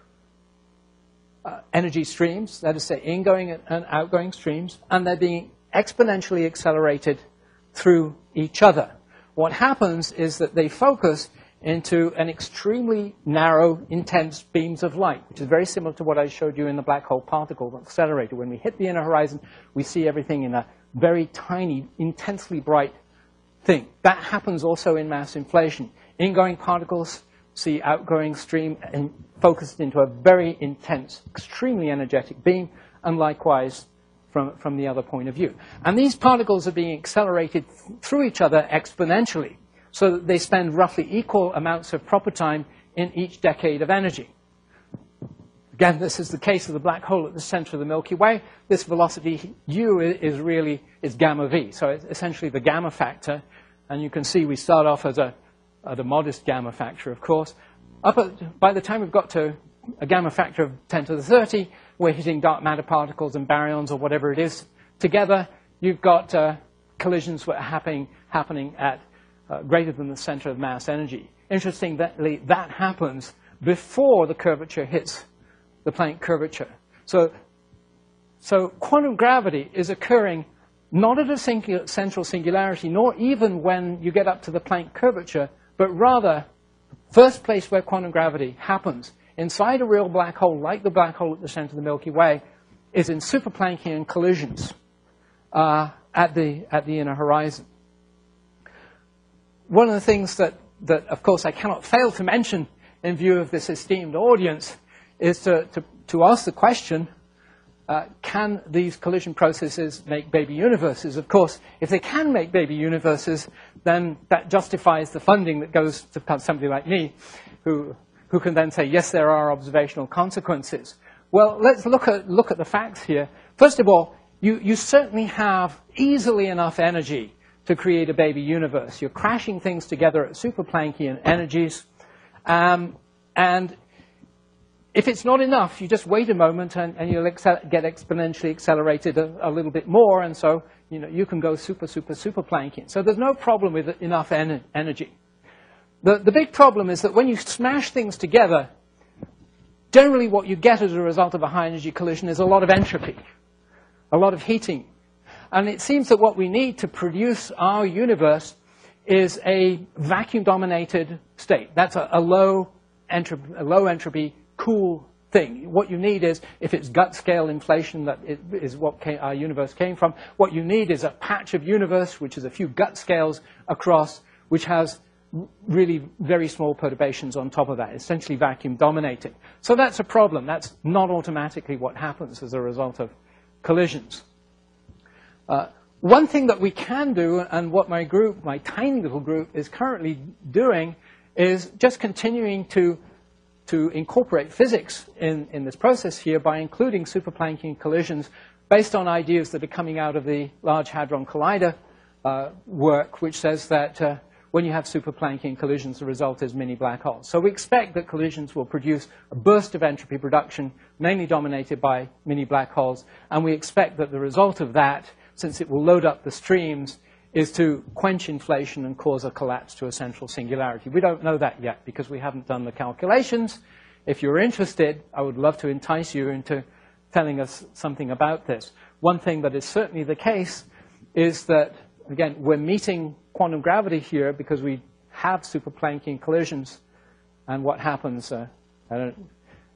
Uh, energy streams, that is to say ingoing and outgoing streams, and they're being exponentially accelerated through each other. What happens is that they focus into an extremely narrow, intense beams of light, which is very similar to what I showed you in the black hole particle accelerator. When we hit the inner horizon, we see everything in a very tiny, intensely bright thing. That happens also in mass inflation. Ingoing particles see outgoing stream and focused into a very intense, extremely energetic beam, and likewise from, from the other point of view. And these particles are being accelerated th through each other exponentially, so that they spend roughly equal amounts of proper time in each decade of energy. Again, this is the case of the black hole at the center of the Milky Way. This velocity u is really is gamma v, so it's essentially the gamma factor. And you can see we start off as a at a modest gamma factor, of course. Up at, by the time we've got to a gamma factor of ten to the thirty, we're hitting dark matter particles and baryons or whatever it is together. You've got uh, collisions that are happening, happening at uh, greater than the center of mass energy. Interestingly, that happens before the curvature hits the Planck curvature. So, so quantum gravity is occurring not at a singular, central singularity, nor even when you get up to the Planck curvature, but rather, first place where quantum gravity happens inside a real black hole, like the black hole at the center of the Milky Way, is in super-Planckian collisions uh, at the at the inner horizon. One of the things that, that, of course, I cannot fail to mention in view of this esteemed audience is to, to, to ask the question, uh, can these collision processes make baby universes? Of course, if they can make baby universes, then that justifies the funding that goes to somebody like me, who, who can then say, yes, there are observational consequences. Well, let's look at, look at the facts here. First of all, you, you certainly have easily enough energy to create a baby universe. You're crashing things together at super-Planckian energies. Um, and if it's not enough, you just wait a moment and, and you'll excel get exponentially accelerated a, a little bit more. And so, you know, you can go super, super, super Planckian. So there's no problem with enough en energy. The, the big problem is that when you smash things together, generally what you get as a result of a high-energy collision is a lot of entropy, a lot of heating. And it seems that what we need to produce our universe is a vacuum-dominated state. That's a, a, low entropy, a low entropy, cool thing. What you need is, if it's gut-scale inflation, that it is what came, our universe came from, what you need is a patch of universe, which is a few gut scales across, which has really very small perturbations on top of that, essentially vacuum-dominated. So that's a problem. That's not automatically what happens as a result of collisions. Uh, one thing that we can do, and what my group, my tiny little group, is currently doing, is just continuing to, to incorporate physics in, in this process here by including super-Planckian collisions based on ideas that are coming out of the Large Hadron Collider uh, work, which says that uh, when you have super-Planckian collisions, the result is mini black holes. So we expect that collisions will produce a burst of entropy production, mainly dominated by mini black holes, and we expect that the result of that, since it will load up the streams, is to quench inflation and cause a collapse to a central singularity. We don't know that yet because we haven't done the calculations. If you're interested, I would love to entice you into telling us something about this. One thing that is certainly the case is that, again, we're meeting quantum gravity here because we have super-Planckian collisions. And what happens, uh, I don't,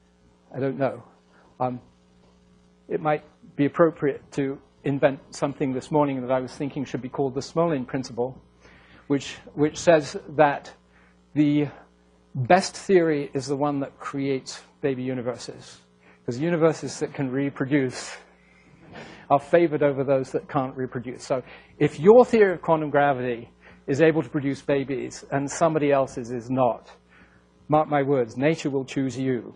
I don't know. Um, it might be appropriate to invent something this morning that I was thinking should be called the Smolin principle, which, which says that the best theory is the one that creates baby universes. Because universes that can reproduce are favored over those that can't reproduce. So if your theory of quantum gravity is able to produce babies and somebody else's is not, mark my words, nature will choose you.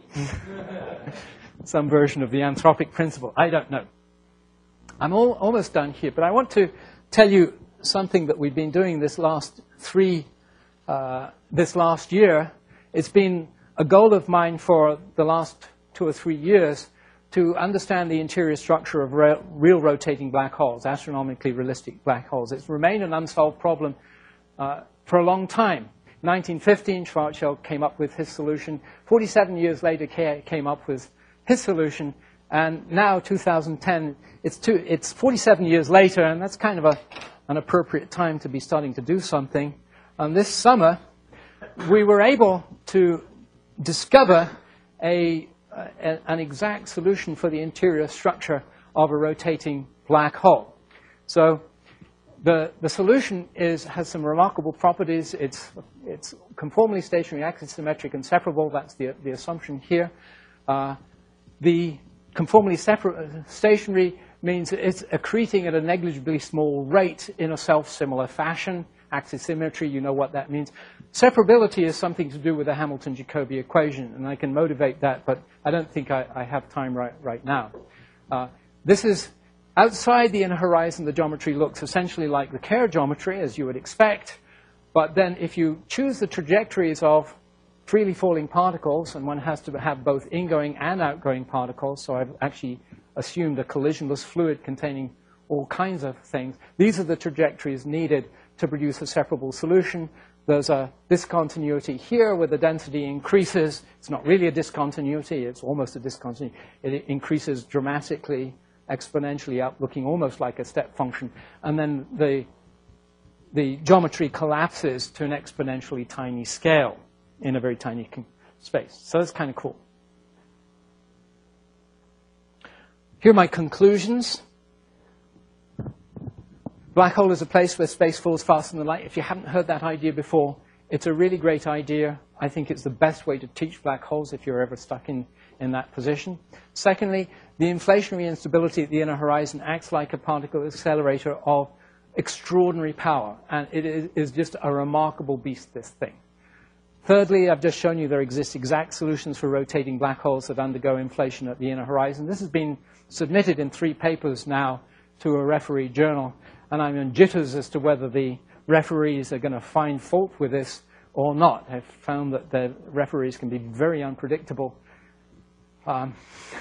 Some version of the anthropic principle. I don't know. I'm all, almost done here, but I want to tell you something that we've been doing this last three, uh, this last year. It's been a goal of mine for the last two or three years to understand the interior structure of re real rotating black holes, astronomically realistic black holes. It's remained an unsolved problem uh, for a long time. nineteen fifteen, Schwarzschild came up with his solution. forty-seven years later, came up with his solution. And now, two thousand ten, it's, two, it's forty-seven years later, and that's kind of a, an appropriate time to be starting to do something. And this summer, we were able to discover a, a, an exact solution for the interior structure of a rotating black hole. So the, the solution is, has some remarkable properties. It's, it's conformally stationary, axisymmetric, and separable. That's the, the assumption here. Uh, the Conformally stationary means it's accreting at a negligibly small rate in a self-similar fashion. Axisymmetry, you know what that means. Separability is something to do with the Hamilton-Jacobi equation, and I can motivate that, but I don't think I, I have time right, right now. Uh, this is outside the inner horizon. The geometry looks essentially like the Kerr geometry, as you would expect. But then if you choose the trajectories of freely falling particles, and one has to have both ingoing and outgoing particles, so I've actually assumed a collisionless fluid containing all kinds of things. These are the trajectories needed to produce a separable solution. There's a discontinuity here where the density increases. It's not really a discontinuity, it's almost a discontinuity. It increases dramatically, exponentially up, looking almost like a step function. And then the, the geometry collapses to an exponentially tiny scale in a very tiny space. So that's kind of cool. Here are my conclusions. Black hole is a place where space falls faster than light. If you haven't heard that idea before, it's a really great idea. I think it's the best way to teach black holes if you're ever stuck in, in that position. Secondly, the inflationary instability at the inner horizon acts like a particle accelerator of extraordinary power. And it is, is just a remarkable beast, this thing. Thirdly, I've just shown you there exist exact solutions for rotating black holes that undergo inflation at the inner horizon. This has been submitted in three papers now to a referee journal. And I'm in jitters as to whether the referees are going to find fault with this or not. I've found that the referees can be very unpredictable. Um,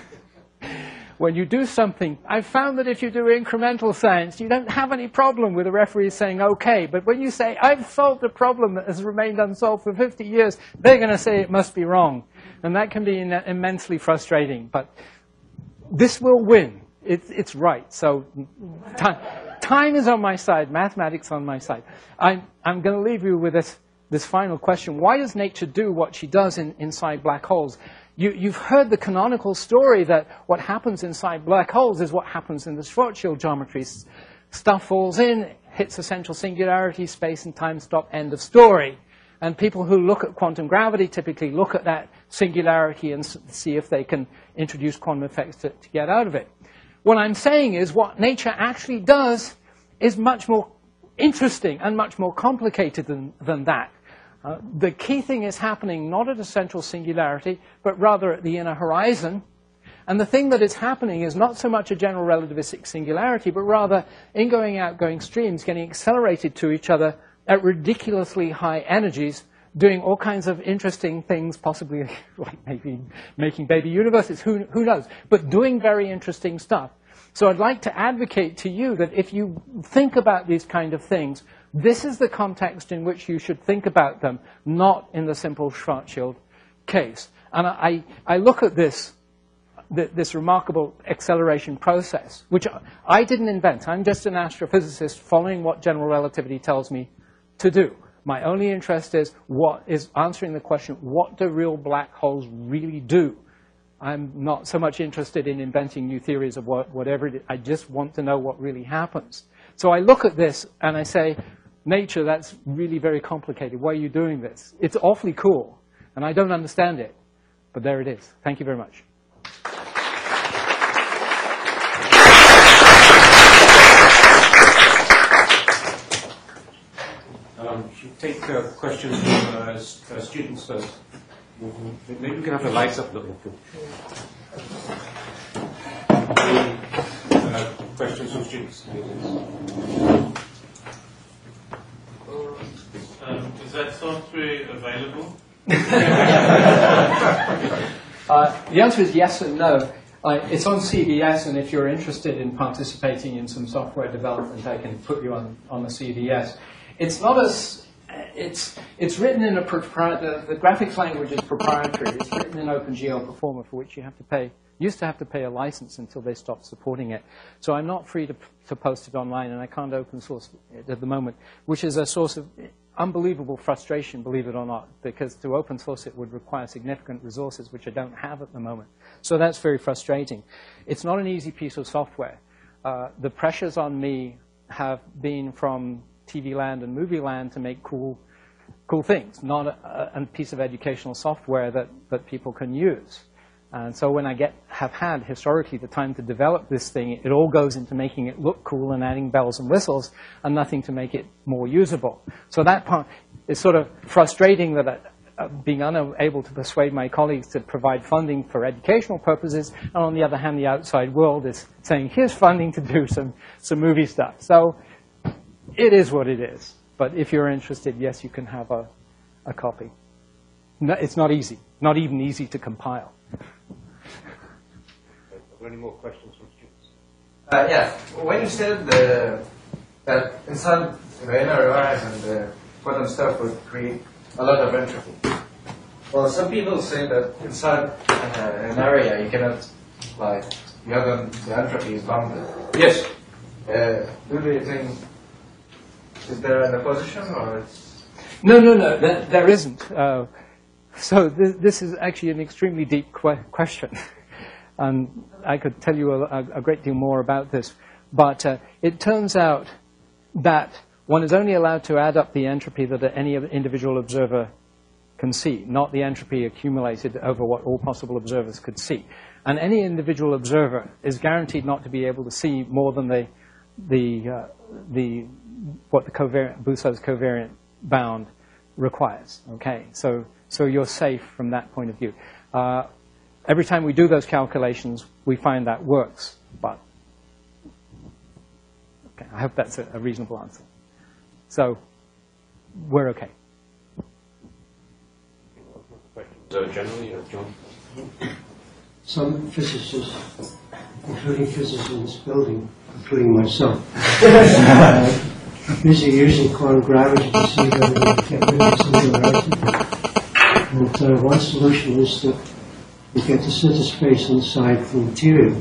when you do something, I've found that if you do incremental science, you don't have any problem with the referees saying, okay. But when you say, I've solved a problem that has remained unsolved for fifty years, they're going to say it must be wrong. And that can be immensely frustrating. But this will win. It's, it's right. So time. Time is on my side, mathematics on my side. I'm, I'm going to leave you with this, this final question. Why does nature do what she does in, inside black holes? You, you've heard the canonical story that what happens inside black holes is what happens in the Schwarzschild geometries. Stuff falls in, hits a central singularity, space and time stop, end of story. And people who look at quantum gravity typically look at that singularity and see if they can introduce quantum effects to, to get out of it. What I'm saying is what nature actually does is much more interesting and much more complicated than, than that. Uh, the key thing is happening not at a central singularity, but rather at the inner horizon. And the thing that is happening is not so much a general relativistic singularity, but rather ingoing, outgoing streams getting accelerated to each other at ridiculously high energies, doing all kinds of interesting things, possibly like maybe making baby universes, who, who knows, but doing very interesting stuff. So I'd like to advocate to you that if you think about these kind of things, this is the context in which you should think about them, not in the simple Schwarzschild case. And I, I look at this, this remarkable acceleration process, which I didn't invent. I'm just an astrophysicist following what general relativity tells me to do. My only interest is what is answering the question, what do real black holes really do? I'm not so much interested in inventing new theories of what, whatever it is. I just want to know what really happens. So I look at this and I say, nature, that's really very complicated. Why are you doing this? It's awfully cool, and I don't understand it. But there it is. Thank you very much. Um, should take uh, questions from uh, s- uh, students first. Mm-hmm. Maybe we can have the lights up a little bit. Uh, questions from students? Um, is that software available? uh, the answer is yes and no. Uh, it's on C B S, and if you're interested in participating in some software development, I can put you on, on the C B S. It's not as, it's, it's written in a proprietary, the graphics language is proprietary. It's written in OpenGL Performer, for which you have to pay, used to have to pay a license until they stopped supporting it. So I'm not free to, to post it online, and I can't open source it at the moment, which is a source of unbelievable frustration, believe it or not, because to open source it would require significant resources, which I don't have at the moment. So that's very frustrating. It's not an easy piece of software. Uh, the pressures on me have been from T V land and movie land to make cool, cool things, not a, a piece of educational software that, that people can use. And so when I get, have had historically the time to develop this thing, it all goes into making it look cool and adding bells and whistles and nothing to make it more usable. So that part is sort of frustrating, that I, uh, being unable to persuade my colleagues to provide funding for educational purposes, and on the other hand, the outside world is saying, here's funding to do some, some movie stuff. So it is what it is. But if you're interested, yes, you can have a, a copy. No, it's not easy, not even easy to compile. Are there any more questions from students? Uh, yeah, when you said the, that inside the inner horizon, the quantum stuff would create a lot of entropy. Well, some people say that inside uh, an area you cannot, like, you have a, the entropy is bounded. Yes. Uh, do you think, is there an opposition or it's... No, no, no, there, there isn't. Uh, so th this is actually an extremely deep que question. And I could tell you a, a great deal more about this. But uh, it turns out that one is only allowed to add up the entropy that any individual observer can see, not the entropy accumulated over what all possible observers could see. And any individual observer is guaranteed not to be able to see more than the, the, uh, the what the covariant, Bousso's covariant bound requires. Okay, so so you're safe from that point of view. Uh, every time we do those calculations, we find that works. But okay, I hope that's a, a reasonable answer. So we're okay. So generally, uh, John? Some physicists, including physicists in this building, including myself, uh, are busy using quantum gravity to see whether we can get rid of singularity. And uh, one solution is that we get the center space inside the material,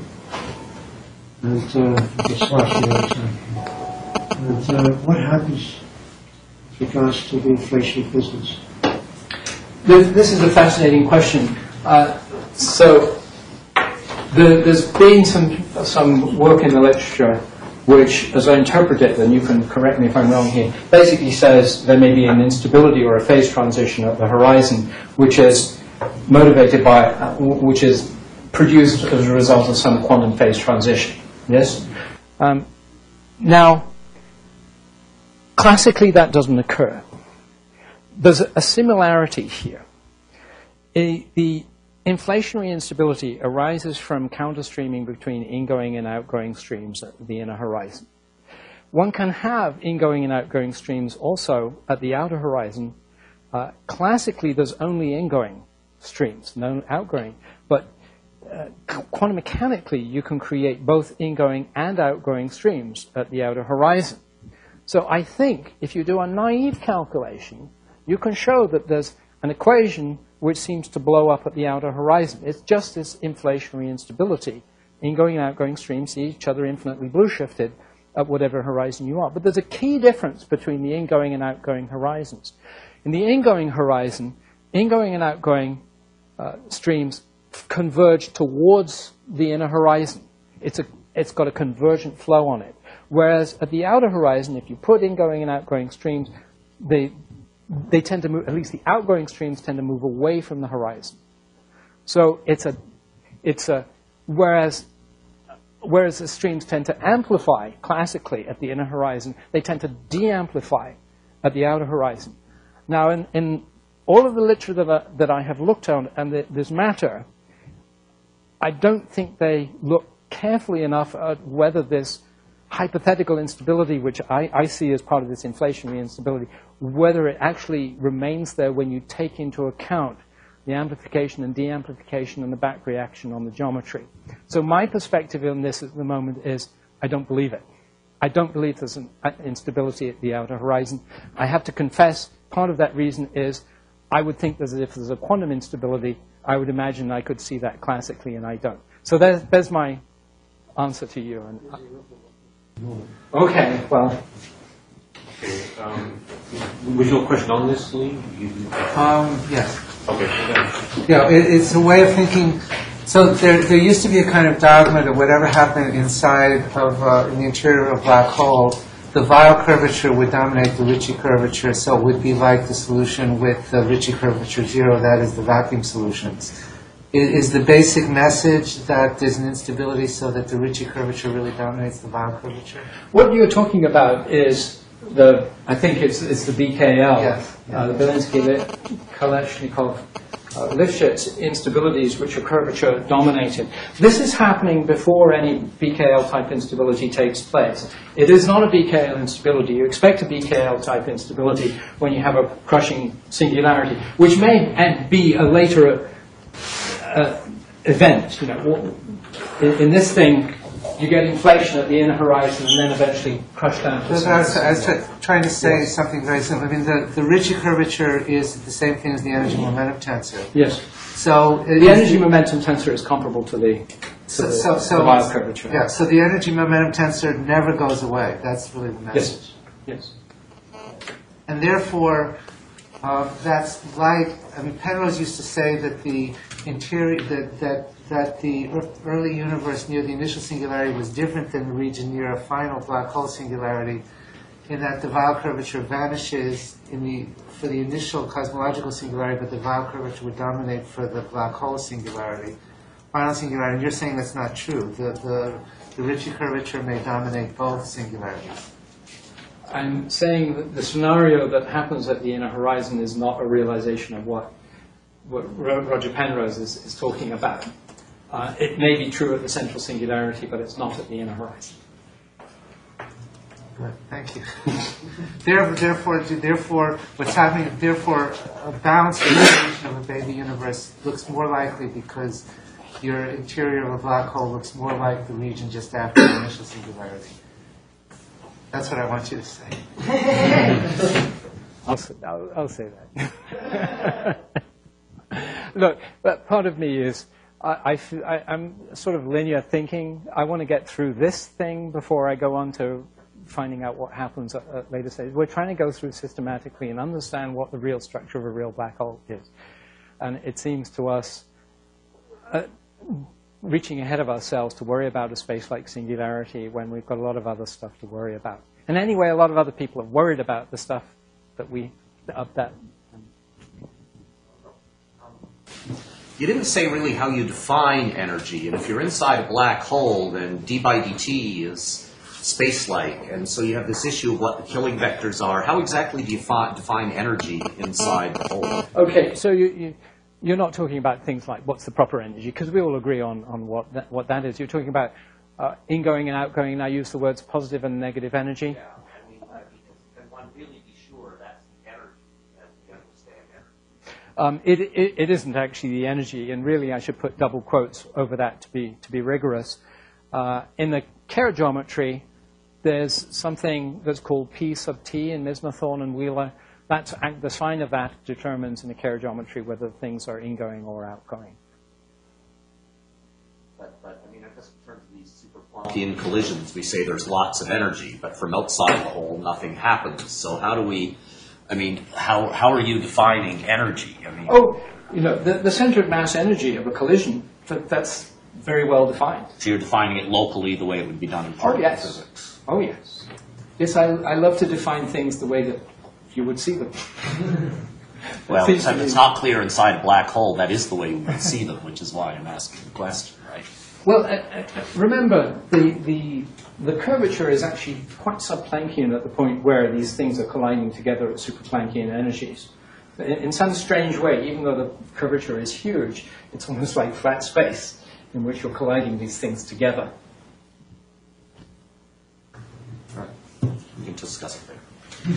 and uh, the sloshing outside. And uh, what happens with regards to the inflation business? This is a fascinating question. Uh, so the, there's been some, some work in the literature which, as I interpret it, and you can correct me if I'm wrong here, basically says there may be an instability or a phase transition at the horizon which is motivated by, uh, which is produced as a result of some quantum phase transition. Yes? Um, now, classically that doesn't occur. There's a similarity here. A, the inflationary instability arises from counterstreaming between ingoing and outgoing streams at the inner horizon. One can have ingoing and outgoing streams also at the outer horizon. Uh, classically, there's only ingoing streams, no outgoing. But uh, quantum mechanically, you can create both ingoing and outgoing streams at the outer horizon. So I think if you do a naive calculation, you can show that there's an equation which seems to blow up at the outer horizon. It's just this inflationary instability. Ingoing and outgoing streams see each other infinitely blue-shifted at whatever horizon you are. But there's a key difference between the ingoing and outgoing horizons. In the ingoing horizon, ingoing and outgoing uh, streams converge towards the inner horizon. It's, a, it's got a convergent flow on it. Whereas at the outer horizon, if you put ingoing and outgoing streams, they they tend to move, at least the outgoing streams tend to move away from the horizon. So it's a, it's a, whereas, whereas the streams tend to amplify classically at the inner horizon, they tend to de-amplify at the outer horizon. Now in, in all of the literature that I, that I have looked on and the, this matter, I don't think they look carefully enough at whether this hypothetical instability, which I, I see as part of this inflationary instability, whether it actually remains there when you take into account the amplification and de-amplification and the back reaction on the geometry. So my perspective on this at the moment is I don't believe it. I don't believe there's an instability at the outer horizon. I have to confess, part of that reason is I would think that if there's a quantum instability, I would imagine I could see that classically, and I don't. So there's, there's my answer to you. And okay, well. Okay, um, was your question on this, Lee? You, Um, yes. okay. Yeah, it, it's a way of thinking. So there, there used to be a kind of dogma that whatever happened inside of, uh, in the interior of a black hole, the Weyl curvature would dominate the Ricci curvature, so it would be like the solution with the Ricci curvature zero, that is the vacuum solutions. Is, is the basic message that there's an instability so that the Ricci curvature really dominates the Weyl curvature? What you're talking about is the, I think it's, it's the B K L, Yes. uh, the Belinsky-Kalashnikov uh, Lifshitz instabilities which are curvature dominated. This is happening before any B K L type instability takes place. It is not a B K L instability. You expect a B K L type instability when you have a crushing singularity, which may and be a later uh, event. You know, in, in this thing, you get inflation at the inner horizon and then eventually crush down to I was, I was try, trying to say yes. something very simple. I mean, the, the Ricci curvature is the same thing as the energy momentum tensor. Yes. So the energy momentum tensor is comparable to the, to so, the, so, so, the Weil curvature. Yeah, so the energy momentum tensor never goes away. That's really the message. Yes. Yes. And therefore, uh, that's like, I mean, Penrose used to say that the interior, that, that that the early universe near the initial singularity was different than the region near a final black hole singularity, in that the Weil curvature vanishes in the, for the initial cosmological singularity, but the Weil curvature would dominate for the black hole singularity, final singularity. And you're saying that's not true. The, the, the Ricci curvature may dominate both singularities. I'm saying that the scenario that happens at the inner horizon is not a realization of what, what Roger Penrose is, is talking about. Uh, it may be true at the central singularity, but it's not at the inner horizon. Good, thank you. therefore, therefore, what's happening, therefore, a balanced representation of a baby universe looks more likely because your interior of a black hole looks more like the region just after the initial singularity. That's what I want you to say. I'll, say I'll, I'll say that. Look, but part of me is, I, I, I'm sort of linear thinking. I want to get through this thing before I go on to finding out what happens at, at later stages. We're trying to go through systematically and understand what the real structure of a real black hole is. And it seems to us uh, reaching ahead of ourselves to worry about a space-like singularity when we've got a lot of other stuff to worry about. And anyway, a lot of other people are worried about the stuff that we, up that. You didn't say really how you define energy, and if you're inside a black hole, then d by dt is space-like, and so you have this issue of what the killing vectors are. How exactly do you fi define energy inside the hole? Okay, so you, you, you're not talking about things like what's the proper energy, because we all agree on, on what, that, what that is. You're talking about uh, ingoing and outgoing, and I use the words positive and negative energy. Yeah, I mean, can one really be sure that's the energy as we understand energy? Um, it, it, it isn't actually the energy, and really I should put double quotes over that to be, to be rigorous. Uh, in the Kerr geometry, there's something that's called P sub T in Mismathorn and Wheeler. That's, the sign of that determines in the Kerr geometry whether things are ingoing or outgoing. But, but I mean, I guess in terms of these super Planckian collisions, we say there's lots of energy, but from outside the hole, nothing happens. So how do we... I mean, how, how are you defining energy? I mean, oh, you know, the, the center of mass energy of a collision, that, that's very well defined. So you're defining it locally the way it would be done in particle oh, yes. physics. Oh, yes. Yes, I, I love to define things the way that you would see them. Well, if it's not clear inside a black hole, that is the way we would see them, which is why I'm asking the question, right? Well, uh, uh, remember, the, the, the curvature is actually quite subplanckian at the point where these things are colliding together at superplanckian energies. In, in some strange way, even though the curvature is huge, it's almost like flat space in which you're colliding these things together. All right. We can discuss it there.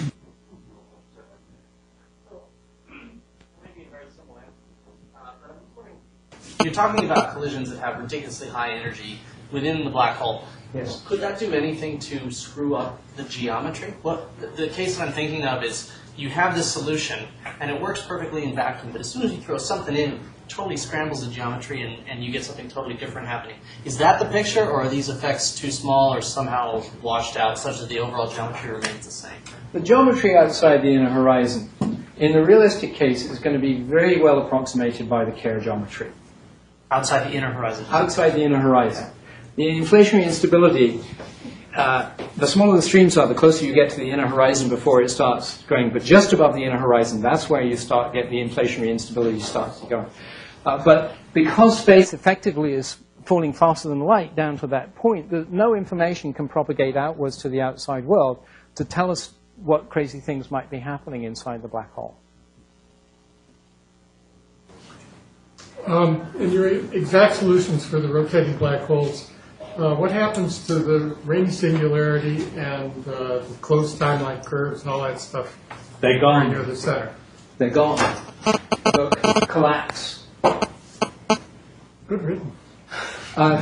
You're talking about collisions that have ridiculously high energy within the black hole. Yes. Could that do anything to screw up the geometry? Well, the, the case that I'm thinking of is you have this solution, and it works perfectly in vacuum, but as soon as you throw something in, it totally scrambles the geometry, and, and you get something totally different happening. Is that the picture, or are these effects too small or somehow washed out such that the overall geometry remains the same? The geometry outside the inner horizon, in the realistic case, is going to be very well approximated by the Kerr geometry. Outside the inner horizon? Outside the inner horizon. The inflationary instability, uh, the smaller the streams are, the closer you get to the inner horizon before it starts going. But just above the inner horizon, that's where you start get the inflationary instability starts to go. Uh, but because space effectively is falling faster than light down to that point, the, no information can propagate outwards to the outside world to tell us what crazy things might be happening inside the black hole. Um, in your exact solutions for the rotating black holes, uh, what happens to the ring singularity and uh, the closed timeline curves and all that stuff? They're gone. Near the center. They're gone. They'll collapse. Good written. Uh,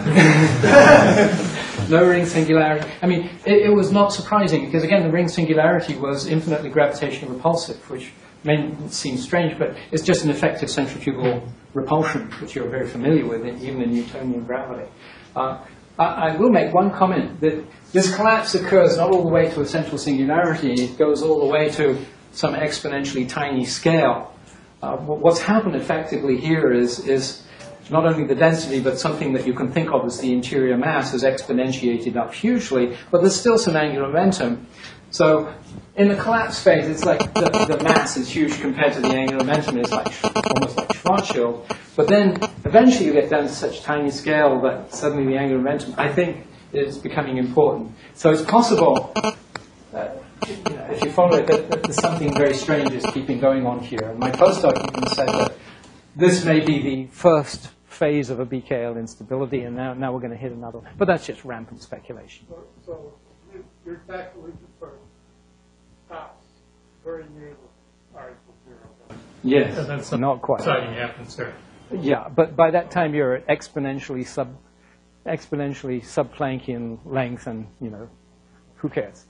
no ring singularity. I mean, it, it was not surprising because, again, the ring singularity was infinitely gravitationally repulsive, which may seem strange, but it's just an effective centrifugal repulsion, which you're very familiar with, even in Newtonian gravity. Uh, I, I will make one comment that this collapse occurs not all the way to essential singularity, it goes all the way to some exponentially tiny scale. Uh, what's happened effectively here is, is not only the density, but something that you can think of as the interior mass is exponentiated up hugely, but there's still some angular momentum. So in the collapse phase, it's like the, the mass is huge compared to the angular momentum. It's like almost like Schwarzschild. But then eventually you get down to such tiny scale that suddenly the angular momentum, I think, is becoming important. So it's possible, uh, you know, if you follow it, that, that there's something very strange is keeping going on here. And my postdoc even said that this may be the first phase of a B K L instability, and now, now we're going to hit another. But that's just rampant speculation. So, so your exact solution for stops very near the R equals zero. Yes, and then some not quite. Exciting happens there. Yeah, but by that time you're at exponentially sub, exponentially sub-Planckian length, and you know, who cares?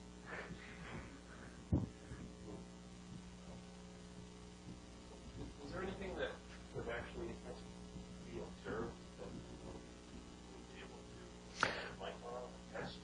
Is there anything that would actually be observed that would be able to, like, uh, test?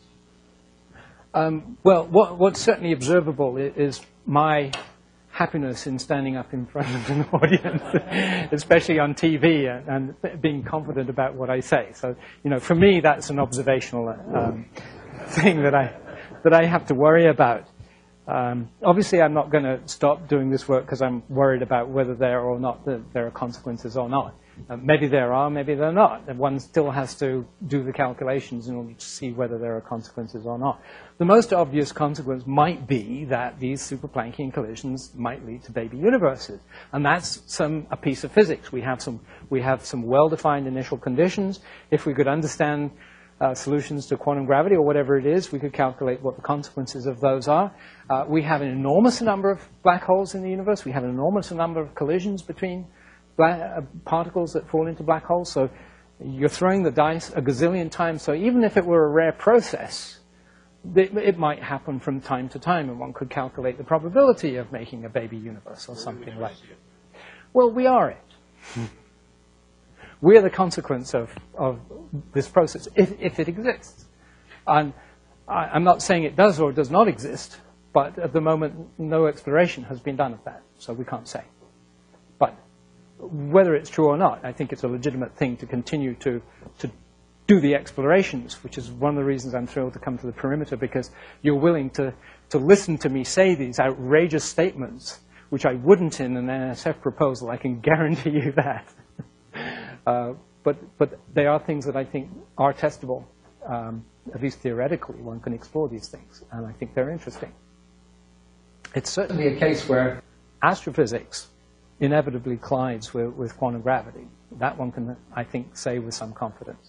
Um, well, what, what's certainly observable is, is my happiness in standing up in front of an audience, especially on T V, and, and being confident about what I say. So, you know, for me, that's an observational um, thing that I that I have to worry about. Um, obviously, I'm not going to stop doing this work because I'm worried about whether there or not the, there are consequences or not. Uh, maybe there are, maybe there are not. And one still has to do the calculations in order to see whether there are consequences or not. The most obvious consequence might be that these super-Planckian collisions might lead to baby universes. And that's some, a piece of physics. We have some, we have some well-defined initial conditions. If we could understand uh, solutions to quantum gravity or whatever it is, we could calculate what the consequences of those are. Uh, we have an enormous number of black holes in the universe. We have an enormous number of collisions between Black, uh, particles that fall into black holes. So you're throwing the dice a gazillion times. So even if it were a rare process, it, it might happen from time to time, and one could calculate the probability of making a baby universe or something like that. Well, we are it. We're the consequence of, of this process, if, if it exists. And I, I'm not saying it does or does not exist, but at the moment, no exploration has been done of that, so we can't say. But whether it's true or not, I think it's a legitimate thing to continue to, to do the explorations, which is one of the reasons I'm thrilled to come to the perimeter, because you're willing to, to listen to me say these outrageous statements, which I wouldn't in an N S F proposal, I can guarantee you that. uh, but, but they are things that I think are testable, um, at least theoretically. One can explore these things, and I think they're interesting. It's certainly a case where astrophysics inevitably collides with, with quantum gravity. That one can, I think, say with some confidence.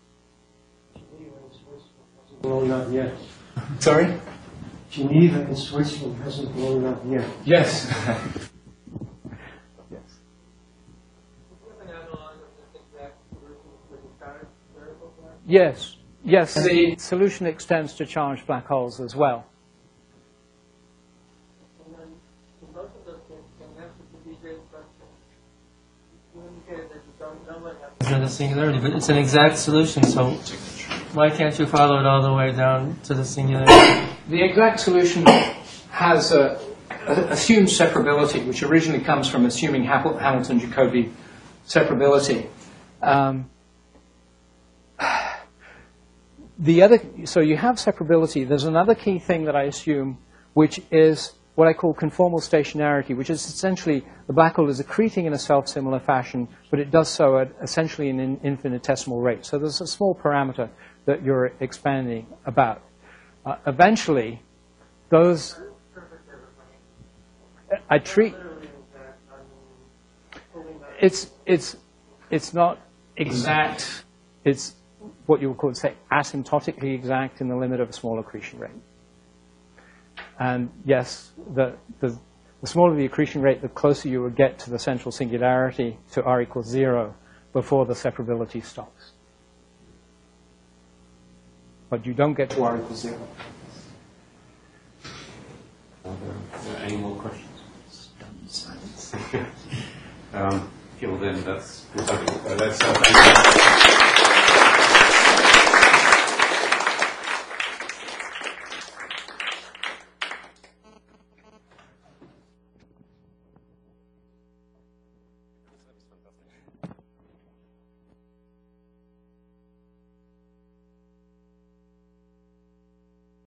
Blown up yet. Sorry? Geneva in Switzerland hasn't blown up yet. Yes. Yes. Yes. Yes. The solution extends to charged black holes as well. To the singularity, but it's an exact solution, so why can't you follow it all the way down to the singularity? The exact solution has a, a assumed separability, which originally comes from assuming Hamilton-Jacobi separability. Um, the other, so you have separability. There's another key thing that I assume, which is what I call conformal stationarity, which is essentially the black hole is accreting in a self-similar fashion, but it does so at essentially an in infinitesimal rate. So there's a small parameter that you're expanding about. Uh, eventually, those I treat it's it's it's not exact. It's what you would call, say, asymptotically exact in the limit of a small accretion rate. And yes, the, the, the smaller the accretion rate, the closer you would get to the central singularity, to r equals zero, before the separability stops. But you don't get to r equals zero. Are there any more questions? um, okay, well then that's, that's, uh, thank you.